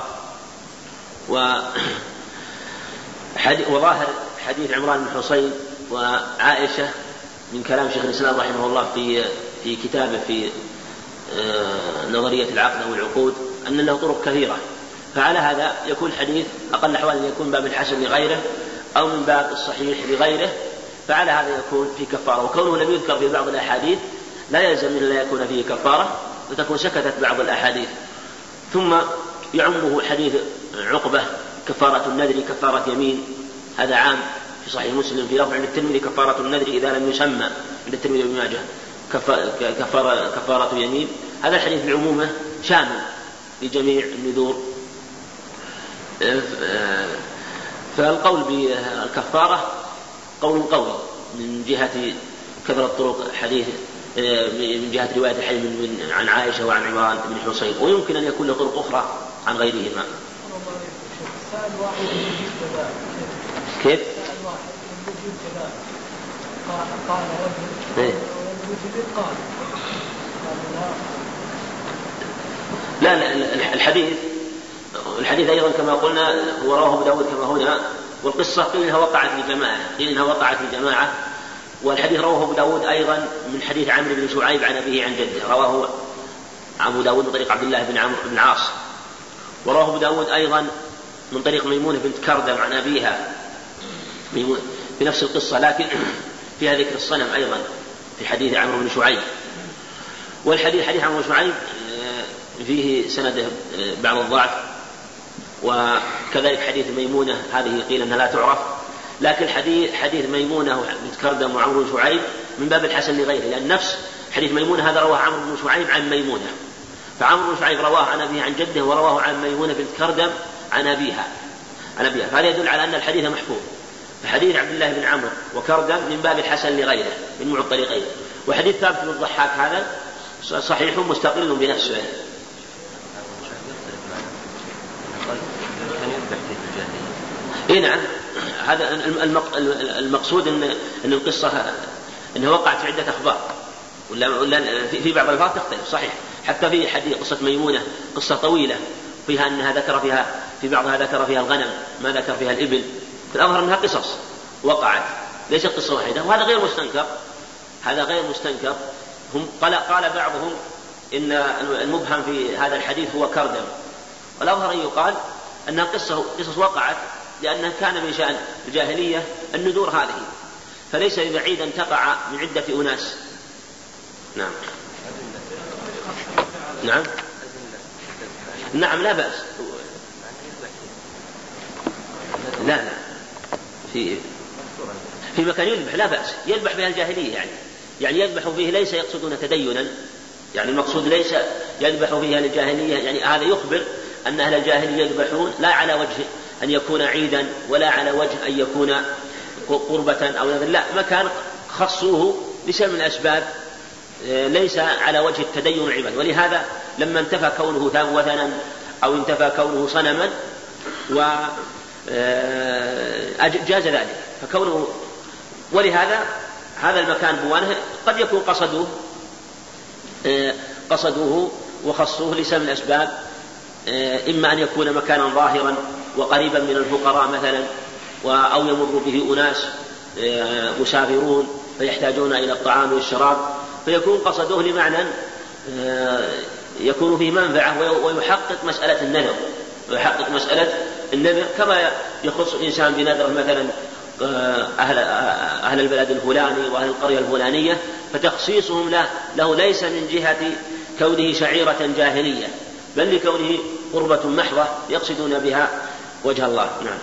وظاهر حديث عمران بن حصين وعائشة من كلام شيخ الإسلام رحمه الله في في كتابه في نظرية العقد والعقود أن له طرق كثيرة، فعلى هذا يكون الحديث أقل الأحوال أن يكون باب الحسن لغيره أو من باب الصحيح لغيره، فعلى هذا يكون في كفارة. وكونه لم يذكر في بعض الأحاديث لا يلزم من لا يكون فيه كفارة، وتكون سكتت بعض الأحاديث. ثم يعمه حديث عقبة كفارة النذر كفارة يمين، هذا عام في صحيح مسلم. في لفظ عند الترمذي كفارة النذر إذا لم يسمى، عند الترمذي وابن ماجه كفارة, كفارة يمين. هذا الحديث بعمومه شامل لجميع النذور. فالقول بالكفارة قول قوي من جهة كثرة طرق الحديث، من جهة رواية الحديث عن عائشة وعن عمران بن حصين، ويمكن أن يكون له طرق أخرى عن غيرهما. كيف؟ قال رجل قال لا لا الحديث الحديث أيضا كما قلنا هو رواه أبو داود كما هنا، والقصة قيل إنها وقعت لجماعة قيل إنها وقعت لجماعة والحديث رواه أبو داود أيضا من حديث عمرو بن شعيب عن أبيه عن جده، رواه أبو داود من طريق عبد الله بن عمرو بن العاص، ورواه أبو داود أيضا من طريق ميمونة بنت كردم عن أبيها ميمونة في نفس القصة، لكن فيها ذكر الصنم أيضا في حديث عمرو بن شعيب. والحديث حديث عمرو بن شعيب فيه سند بعض الضعف، وكذلك حديث ميمونة هذه قيل أنها لا تعرف، لكن حديث حديث ميمونة بنت كردم وعمرو بن شعيب من باب الحسن لغيره، لأن نفس حديث ميمونة هذا رواه عمرو بن شعيب عن ميمونة، فعمرو بن شعيب رواه عن أبيه عن جده، ورواه عن ميمونة بنت كردم عن أبيها عن أبيها فهذا يدل على أن الحديث محفوظ. فحديث عبد الله بن عمرو وكردم من باب الحسن لغيره من مع الطريقين، وحديث ثابت بن الضحاك هذا صحيح مستقل بنفسه. إيه نعم، هذا المقصود أن أن القصة أنها وقعت في عدة أخبار، ولا ولا في بعض الألفاظ تختلف صحيح. حتى في حديث قصة ميمونة قصة طويلة فيها أنها ذكر فيها في بعضها ذكر فيها الغنم ما ذكر فيها الإبل، في الأظهر أنها قصص وقعت ليست قصة واحدة، وهذا غير مستنكر هذا غير مستنكر. هم قال قال بعضهم إن المبهم في هذا الحديث هو كردم، والأظهر أن يقال أنها قصة قصص وقعت لأنها كان من شأن الجاهلية النذور هذه، فليس ببعيد أن تقع من عدة أناس. نعم نعم نعم لا بأس، لا لا في في مكان يذبح لا بأس، يذبح بها الجاهلية يعني يعني يذبح فيه ليس يقصدون تدينا، يعني المقصود ليس يذبح فيها الجاهلية، يعني هذا يخبر أن أهل الجاهلية يذبحون لا على وجه أن يكون عيدا ولا على وجه أن يكون قربة أو نذر، لا، مكان خصوه لسبب من الأسباب ليس على وجه التدين والعباد. ولهذا لما انتفى كونه وثنا أو انتفى كونه صنما وجاز ذلك فكونه، ولهذا هذا المكان بوانه قد يكون قصدوه قصدوه وخصوه لسبب من الأسباب، إما أن يكون مكانا ظاهرا وقريبا من الفقراء مثلا، أو يمر به أناس مسافرون فيحتاجون إلى الطعام والشراب، فيكون قصدوه لمعنى يكون فيه منفعة ويحقق مسألة النذر ويحقق مسألة النذر كما يخص الإنسان بنذر مثلا أهل, أهل البلد الفلاني وأهل القرية الفلانية، فتخصيصهم له, له ليس من جهة كونه شعيرة جاهلية بل لكونه قربة محضة يقصدون بها وجه الله. نعم.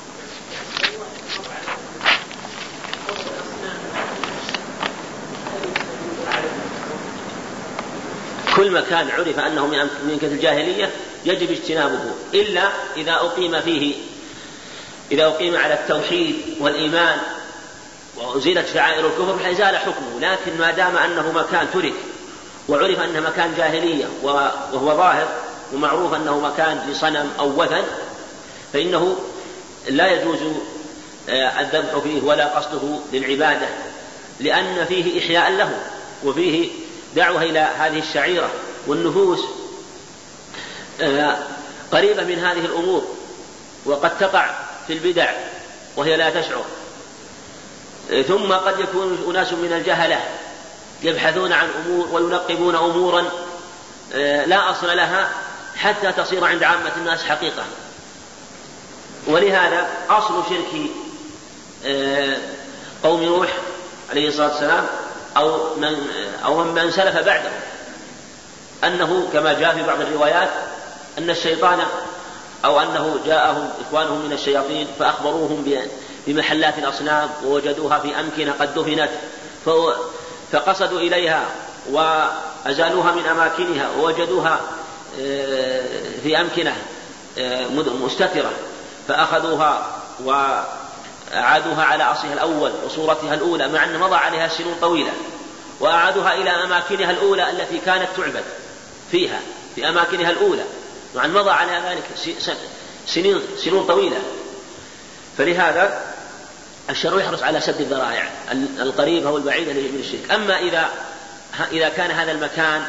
كل مكان عرف أنه من كثر الجاهلية يجب اجتنابه، إلا إذا أقيم فيه إذا أقيم على التوحيد والإيمان وأزيلت شعائر الكفر فإزال حكمه، لكن ما دام أنه مكان ترك وعرف أنه مكان جاهلية وهو ظاهر ومعروف أنه مكان لصنم أو وثن فإنه لا يجوز الذبح فيه ولا قصده للعبادة، لأن فيه إحياء له وفيه دعوة إلى هذه الشعيرة، والنفوس قريبة من هذه الأمور وقد تقع في البدع وهي لا تشعر. ثم قد يكون أناس من الجهلة يبحثون عن أمور وينقبون أمورا لا أصل لها حتى تصير عند عامة الناس حقيقة. ولهذا أصل شرك قوم نوح عليه الصلاة والسلام أو من, أو من سلف بعده أنه كما جاء في بعض الروايات أن الشيطان أو أنه جاءهم إخوانهم من الشياطين فأخبروهم بمحلات الأصنام ووجدوها في أمكنة قد دفنت فقصدوا إليها وأزالوها من أماكنها ووجدوها في أمكنة مستترة فأخذوها وأعادوها على أصلها الأول وصورتها الأولى مع أن مضى عليها سنين طويلة، وأعادوها إلى أماكنها الأولى التي كانت تعبد فيها في أماكنها الأولى مع أن مضى على ذلك سنين, سنين طويلة. فلهذا الشرع يحرص على سد الذرائع القريبة والبعيدة من الشرك. أما إذا إذا كان هذا المكان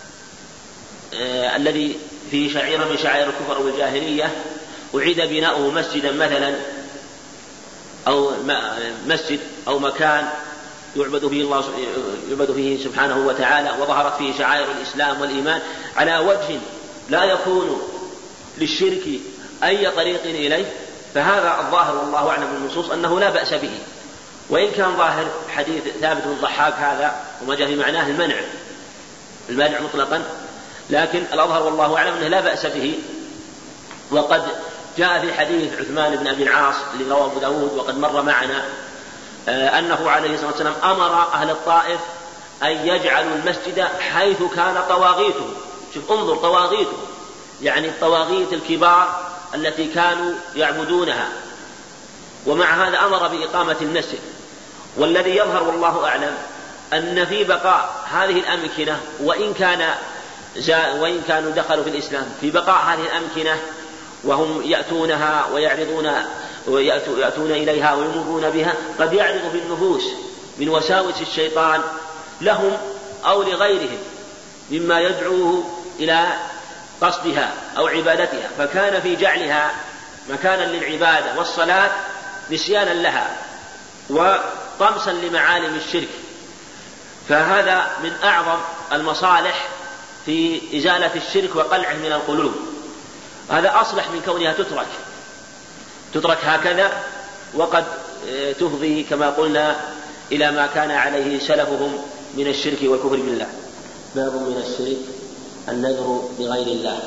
آه الذي فيه شعيرة من شعائر الكفر والجاهلية أعيد بناؤه مسجدا مثلا أو مسجد أو مكان يعبد فيه الله يعبد فيه سبحانه وتعالى وظهرت فيه شعائر الإسلام والإيمان على وجه لا يكون للشرك أي طريق إليه، فهذا الظاهر والله أعلم بالنصوص أنه لا بأس به، وإن كان ظاهر حديث ثابت بن الضحاك هذا وما جاء في معناه المنع المنع مطلقا، لكن الأظهر والله أعلم أنه لا بأس به. وقد جاء في حديث عثمان بن أبي العاص اللي رواه أبو داود وقد مر معنا أنه عليه الصلاة والسلام أمر أهل الطائف أن يجعلوا المسجد حيث كان طواغيته. شوف انظر طواغيته يعني الطواغيت الكبار التي كانوا يعبدونها، ومع هذا أمر بإقامة المسجد. والذي يظهر والله أعلم أن في بقاء هذه الأمكنة وإن كان وإن كانوا دخلوا في الإسلام في بقاء هذه الأمكنة وهم يأتونها ويعرضون ويأتون إليها ويمرون بها قد يعرض في النفوس من وساوس الشيطان لهم أو لغيرهم مما يدعوه إلى قصدها أو عبادتها، فكان في جعلها مكانا للعبادة والصلاة نسيانا لها وطمسا لمعالم الشرك. فهذا من أعظم المصالح في إزالة الشرك وقلعه من القلوب. هذا أصلح من كونها تترك تترك هكذا وقد تفضي كما قلنا إلى ما كان عليه سلفهم من الشرك والكفر بالله. باب من الشرك النذر بغير الله،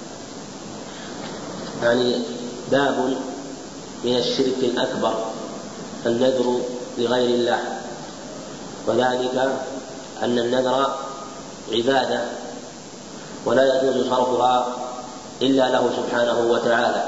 يعني باب من الشرك الأكبر النذر بغير الله، وذلك أن النذر عبادة ولا يجوز صرفها إلا له سبحانه وتعالى.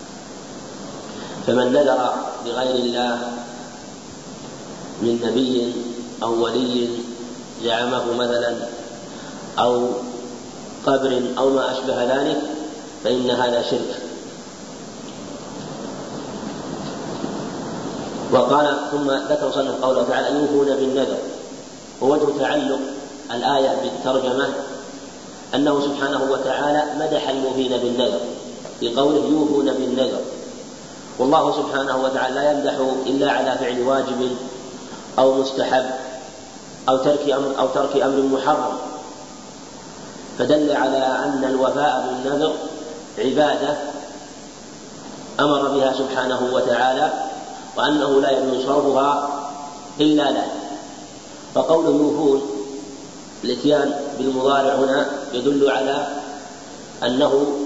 فمن نذر بغير الله من نبي أو ولي زعمه مثلا أو قبر أو ما أشبه ذلك فإن هذا شرك. وقال ثم ذكر صنف قوله تعالى يوفون بالنذر، ووجه تعلق الآية بالترجمة أنه سبحانه وتعالى مدح الموفين بالنذر بقوله يوفون بالنذر، والله سبحانه وتعالى لا يمدح إلا على فعل واجب أو مستحب أو ترك أمر أو ترك أمر محرم، فدل على أن الوفاء بالنذر عبادة أمر بها سبحانه وتعالى وأنه لا يجوز صرفها إلا له. فقوله يوفون الاتيان بالمضارع هنا يدل على أنه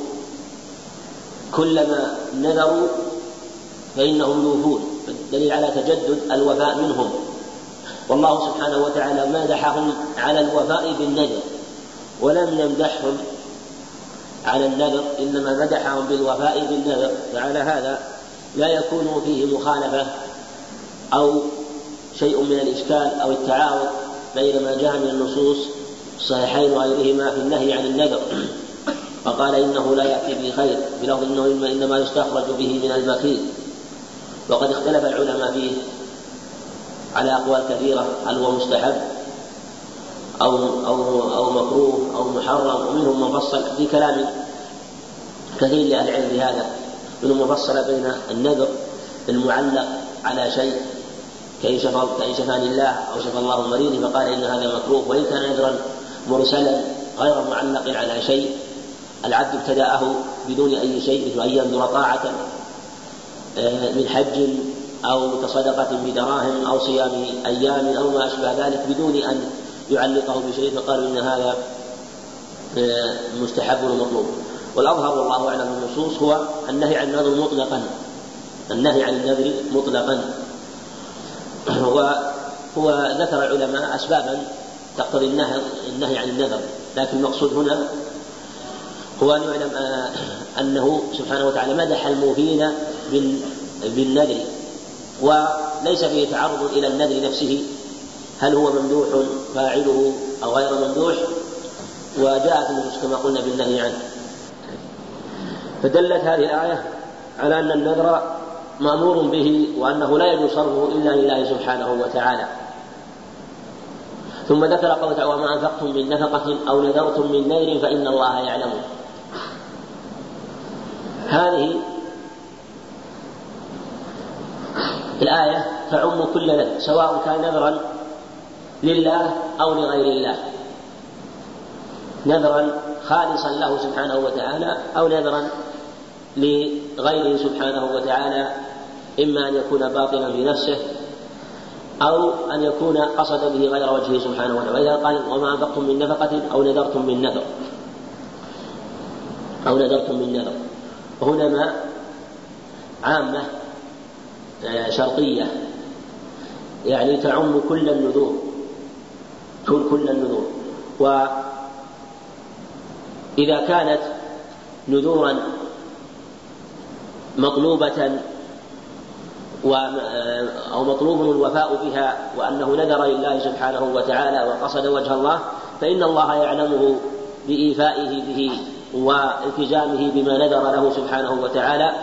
كلما نذروا فإنهم يوفون، دليل على تجدد الوفاء منهم. والله سبحانه وتعالى مدحهم على الوفاء بالنذر ولم يمدحهم على النذر، إنما مدحهم بالوفاء بالنذر، فعلى هذا لا يكون فيه مخالفة أو شيء من الإشكال أو التعارض بين ما جاء من النصوص الصحيحين وغيرهما في النهي عن النذر. فقال إنه لا يأتي بخير بلفظ إنه إنما يستخرج به من البخيل. وقد اختلف العلماء فيه على أقوال كثيرة هل هو مستحب أو, أو, أو مكروه أو محرم، ومنهم مفصل في كلام كثير لأهل العلم بهذا، منهم مفصل بين النذر المعلق على شيء كأن شفاني الله أو شفى الله مريض فقال إن هذا مكروه، وإن كان نذرا مرسلا غير معلق على شيء العبد ابتدأه بدون أي شيء، مثل أن ينذر طاعة من حج أو تصدقة بدراهم أو صيام أيام أو ما أشبه ذلك بدون أن يعلقه بشيء، فقالوا إن هذا مستحب ومطلوب. والأظهر والله أعلم من النصوص هو النهي عن النذر مطلقا، النهي عن النذر مطلقا. وهو ذكر العلماء أسبابا تقتضي النهي عن النذر، لكن المقصود هنا هو أن يعلم أنه سبحانه وتعالى مدح الموفين بالنذر، وليس فيه تعرض إلى النذر نفسه هل هو ممدوح فاعله أو غير ممدوح، وجاءت النصوص كما قلنا بالنهي عنه. فدلت هذه الآية على أن النذر مأمور به، وأنه لا يجوز صرفه إلا لله سبحانه وتعالى. ثم ذكر قوله تعالى: وما أنفقتم من نفقة أو نذرتم من نذر فإن الله يعلمه. هذه الآية تعم كل نذر، سواء كان نذرا لله أو لغير الله، نذرا خالصا له سبحانه وتعالى أو نذرا لغيره سبحانه وتعالى، إما أن يكون باطلا في نفسه أو أن يكون قصد به غير وجهه سبحانه وتعالى. وإذا قال: وما أنفقتم من نفقة أو نذرتم من نذر أو نذرتم من نذر، وهنا ما عامة شرطية، يعني تعم كل النذور، كل كل النذور. وإذا كانت نذورا مطلوبة أو مطلوب الوفاء بها وأنه نذر لله سبحانه وتعالى وقصد وجه الله، فإن الله يعلمه بإيفائه به والتزامه بما نذر له سبحانه وتعالى.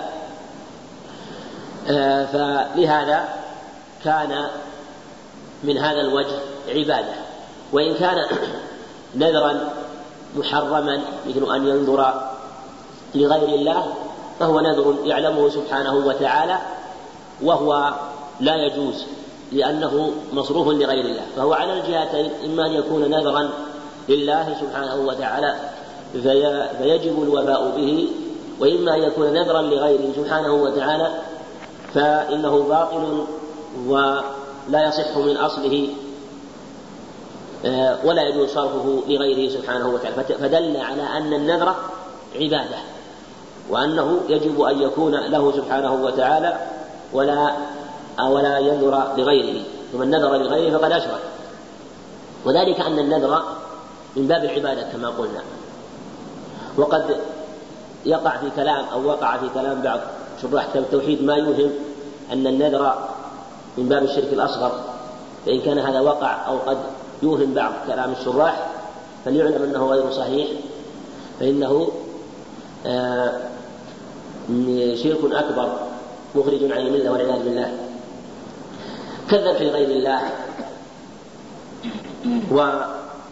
فلهذا كان من هذا الوجه عبادة. وإن كان نذرا محرما مثل أن ينذر لغير الله فهو نذر يعلمه سبحانه وتعالى وهو لا يجوز لأنه مصروف لغير الله، فهو على الجهتين، إما أن يكون نذرا لله سبحانه وتعالى فيجب الوفاء به، وإما أن يكون نذرا لغيره سبحانه وتعالى فإنه باطل ولا يصح من أصله ولا يجوز صرفه لغيره سبحانه وتعالى. فدل على أن النذر عبادة، وأنه يجب أن يكون له سبحانه وتعالى ولا ولا ينذر لغيره، ومن نذر لغيره فقد أشرك. وذلك أن النذر من باب العبادة كما قلنا. وقد يقع في كلام أو وقع في كلام بعض شراح التوحيد ما يوهم أن النذر من باب الشرك الأصغر، فإن كان هذا وقع أو قد يوهم بعض كلام الشراح فليعلم أنه غير صحيح، فإنه آه شرك أكبر مخرج عن الملة والعياذ بالله، كذب في غير الله وما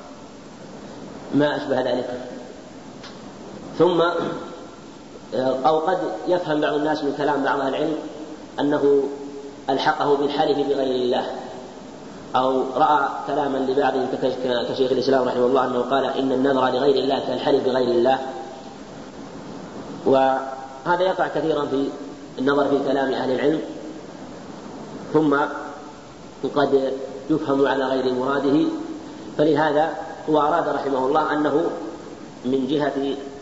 أشبه ذلك. ثم أو قد يفهم بعض الناس من كلام بعض أهل العلم أنه ألحقه بالحلف بغير الله، أو رأى كلاما لبعضهم كشيخ الإسلام رحمه الله أنه قال إن النذر لغير الله كالحلف بغير الله. وهذا يقع كثيرا في النظر في كلام أهل العلم، ثم قد يفهم على غير مراده. فلهذا هو أراد رحمه الله أنه من جهة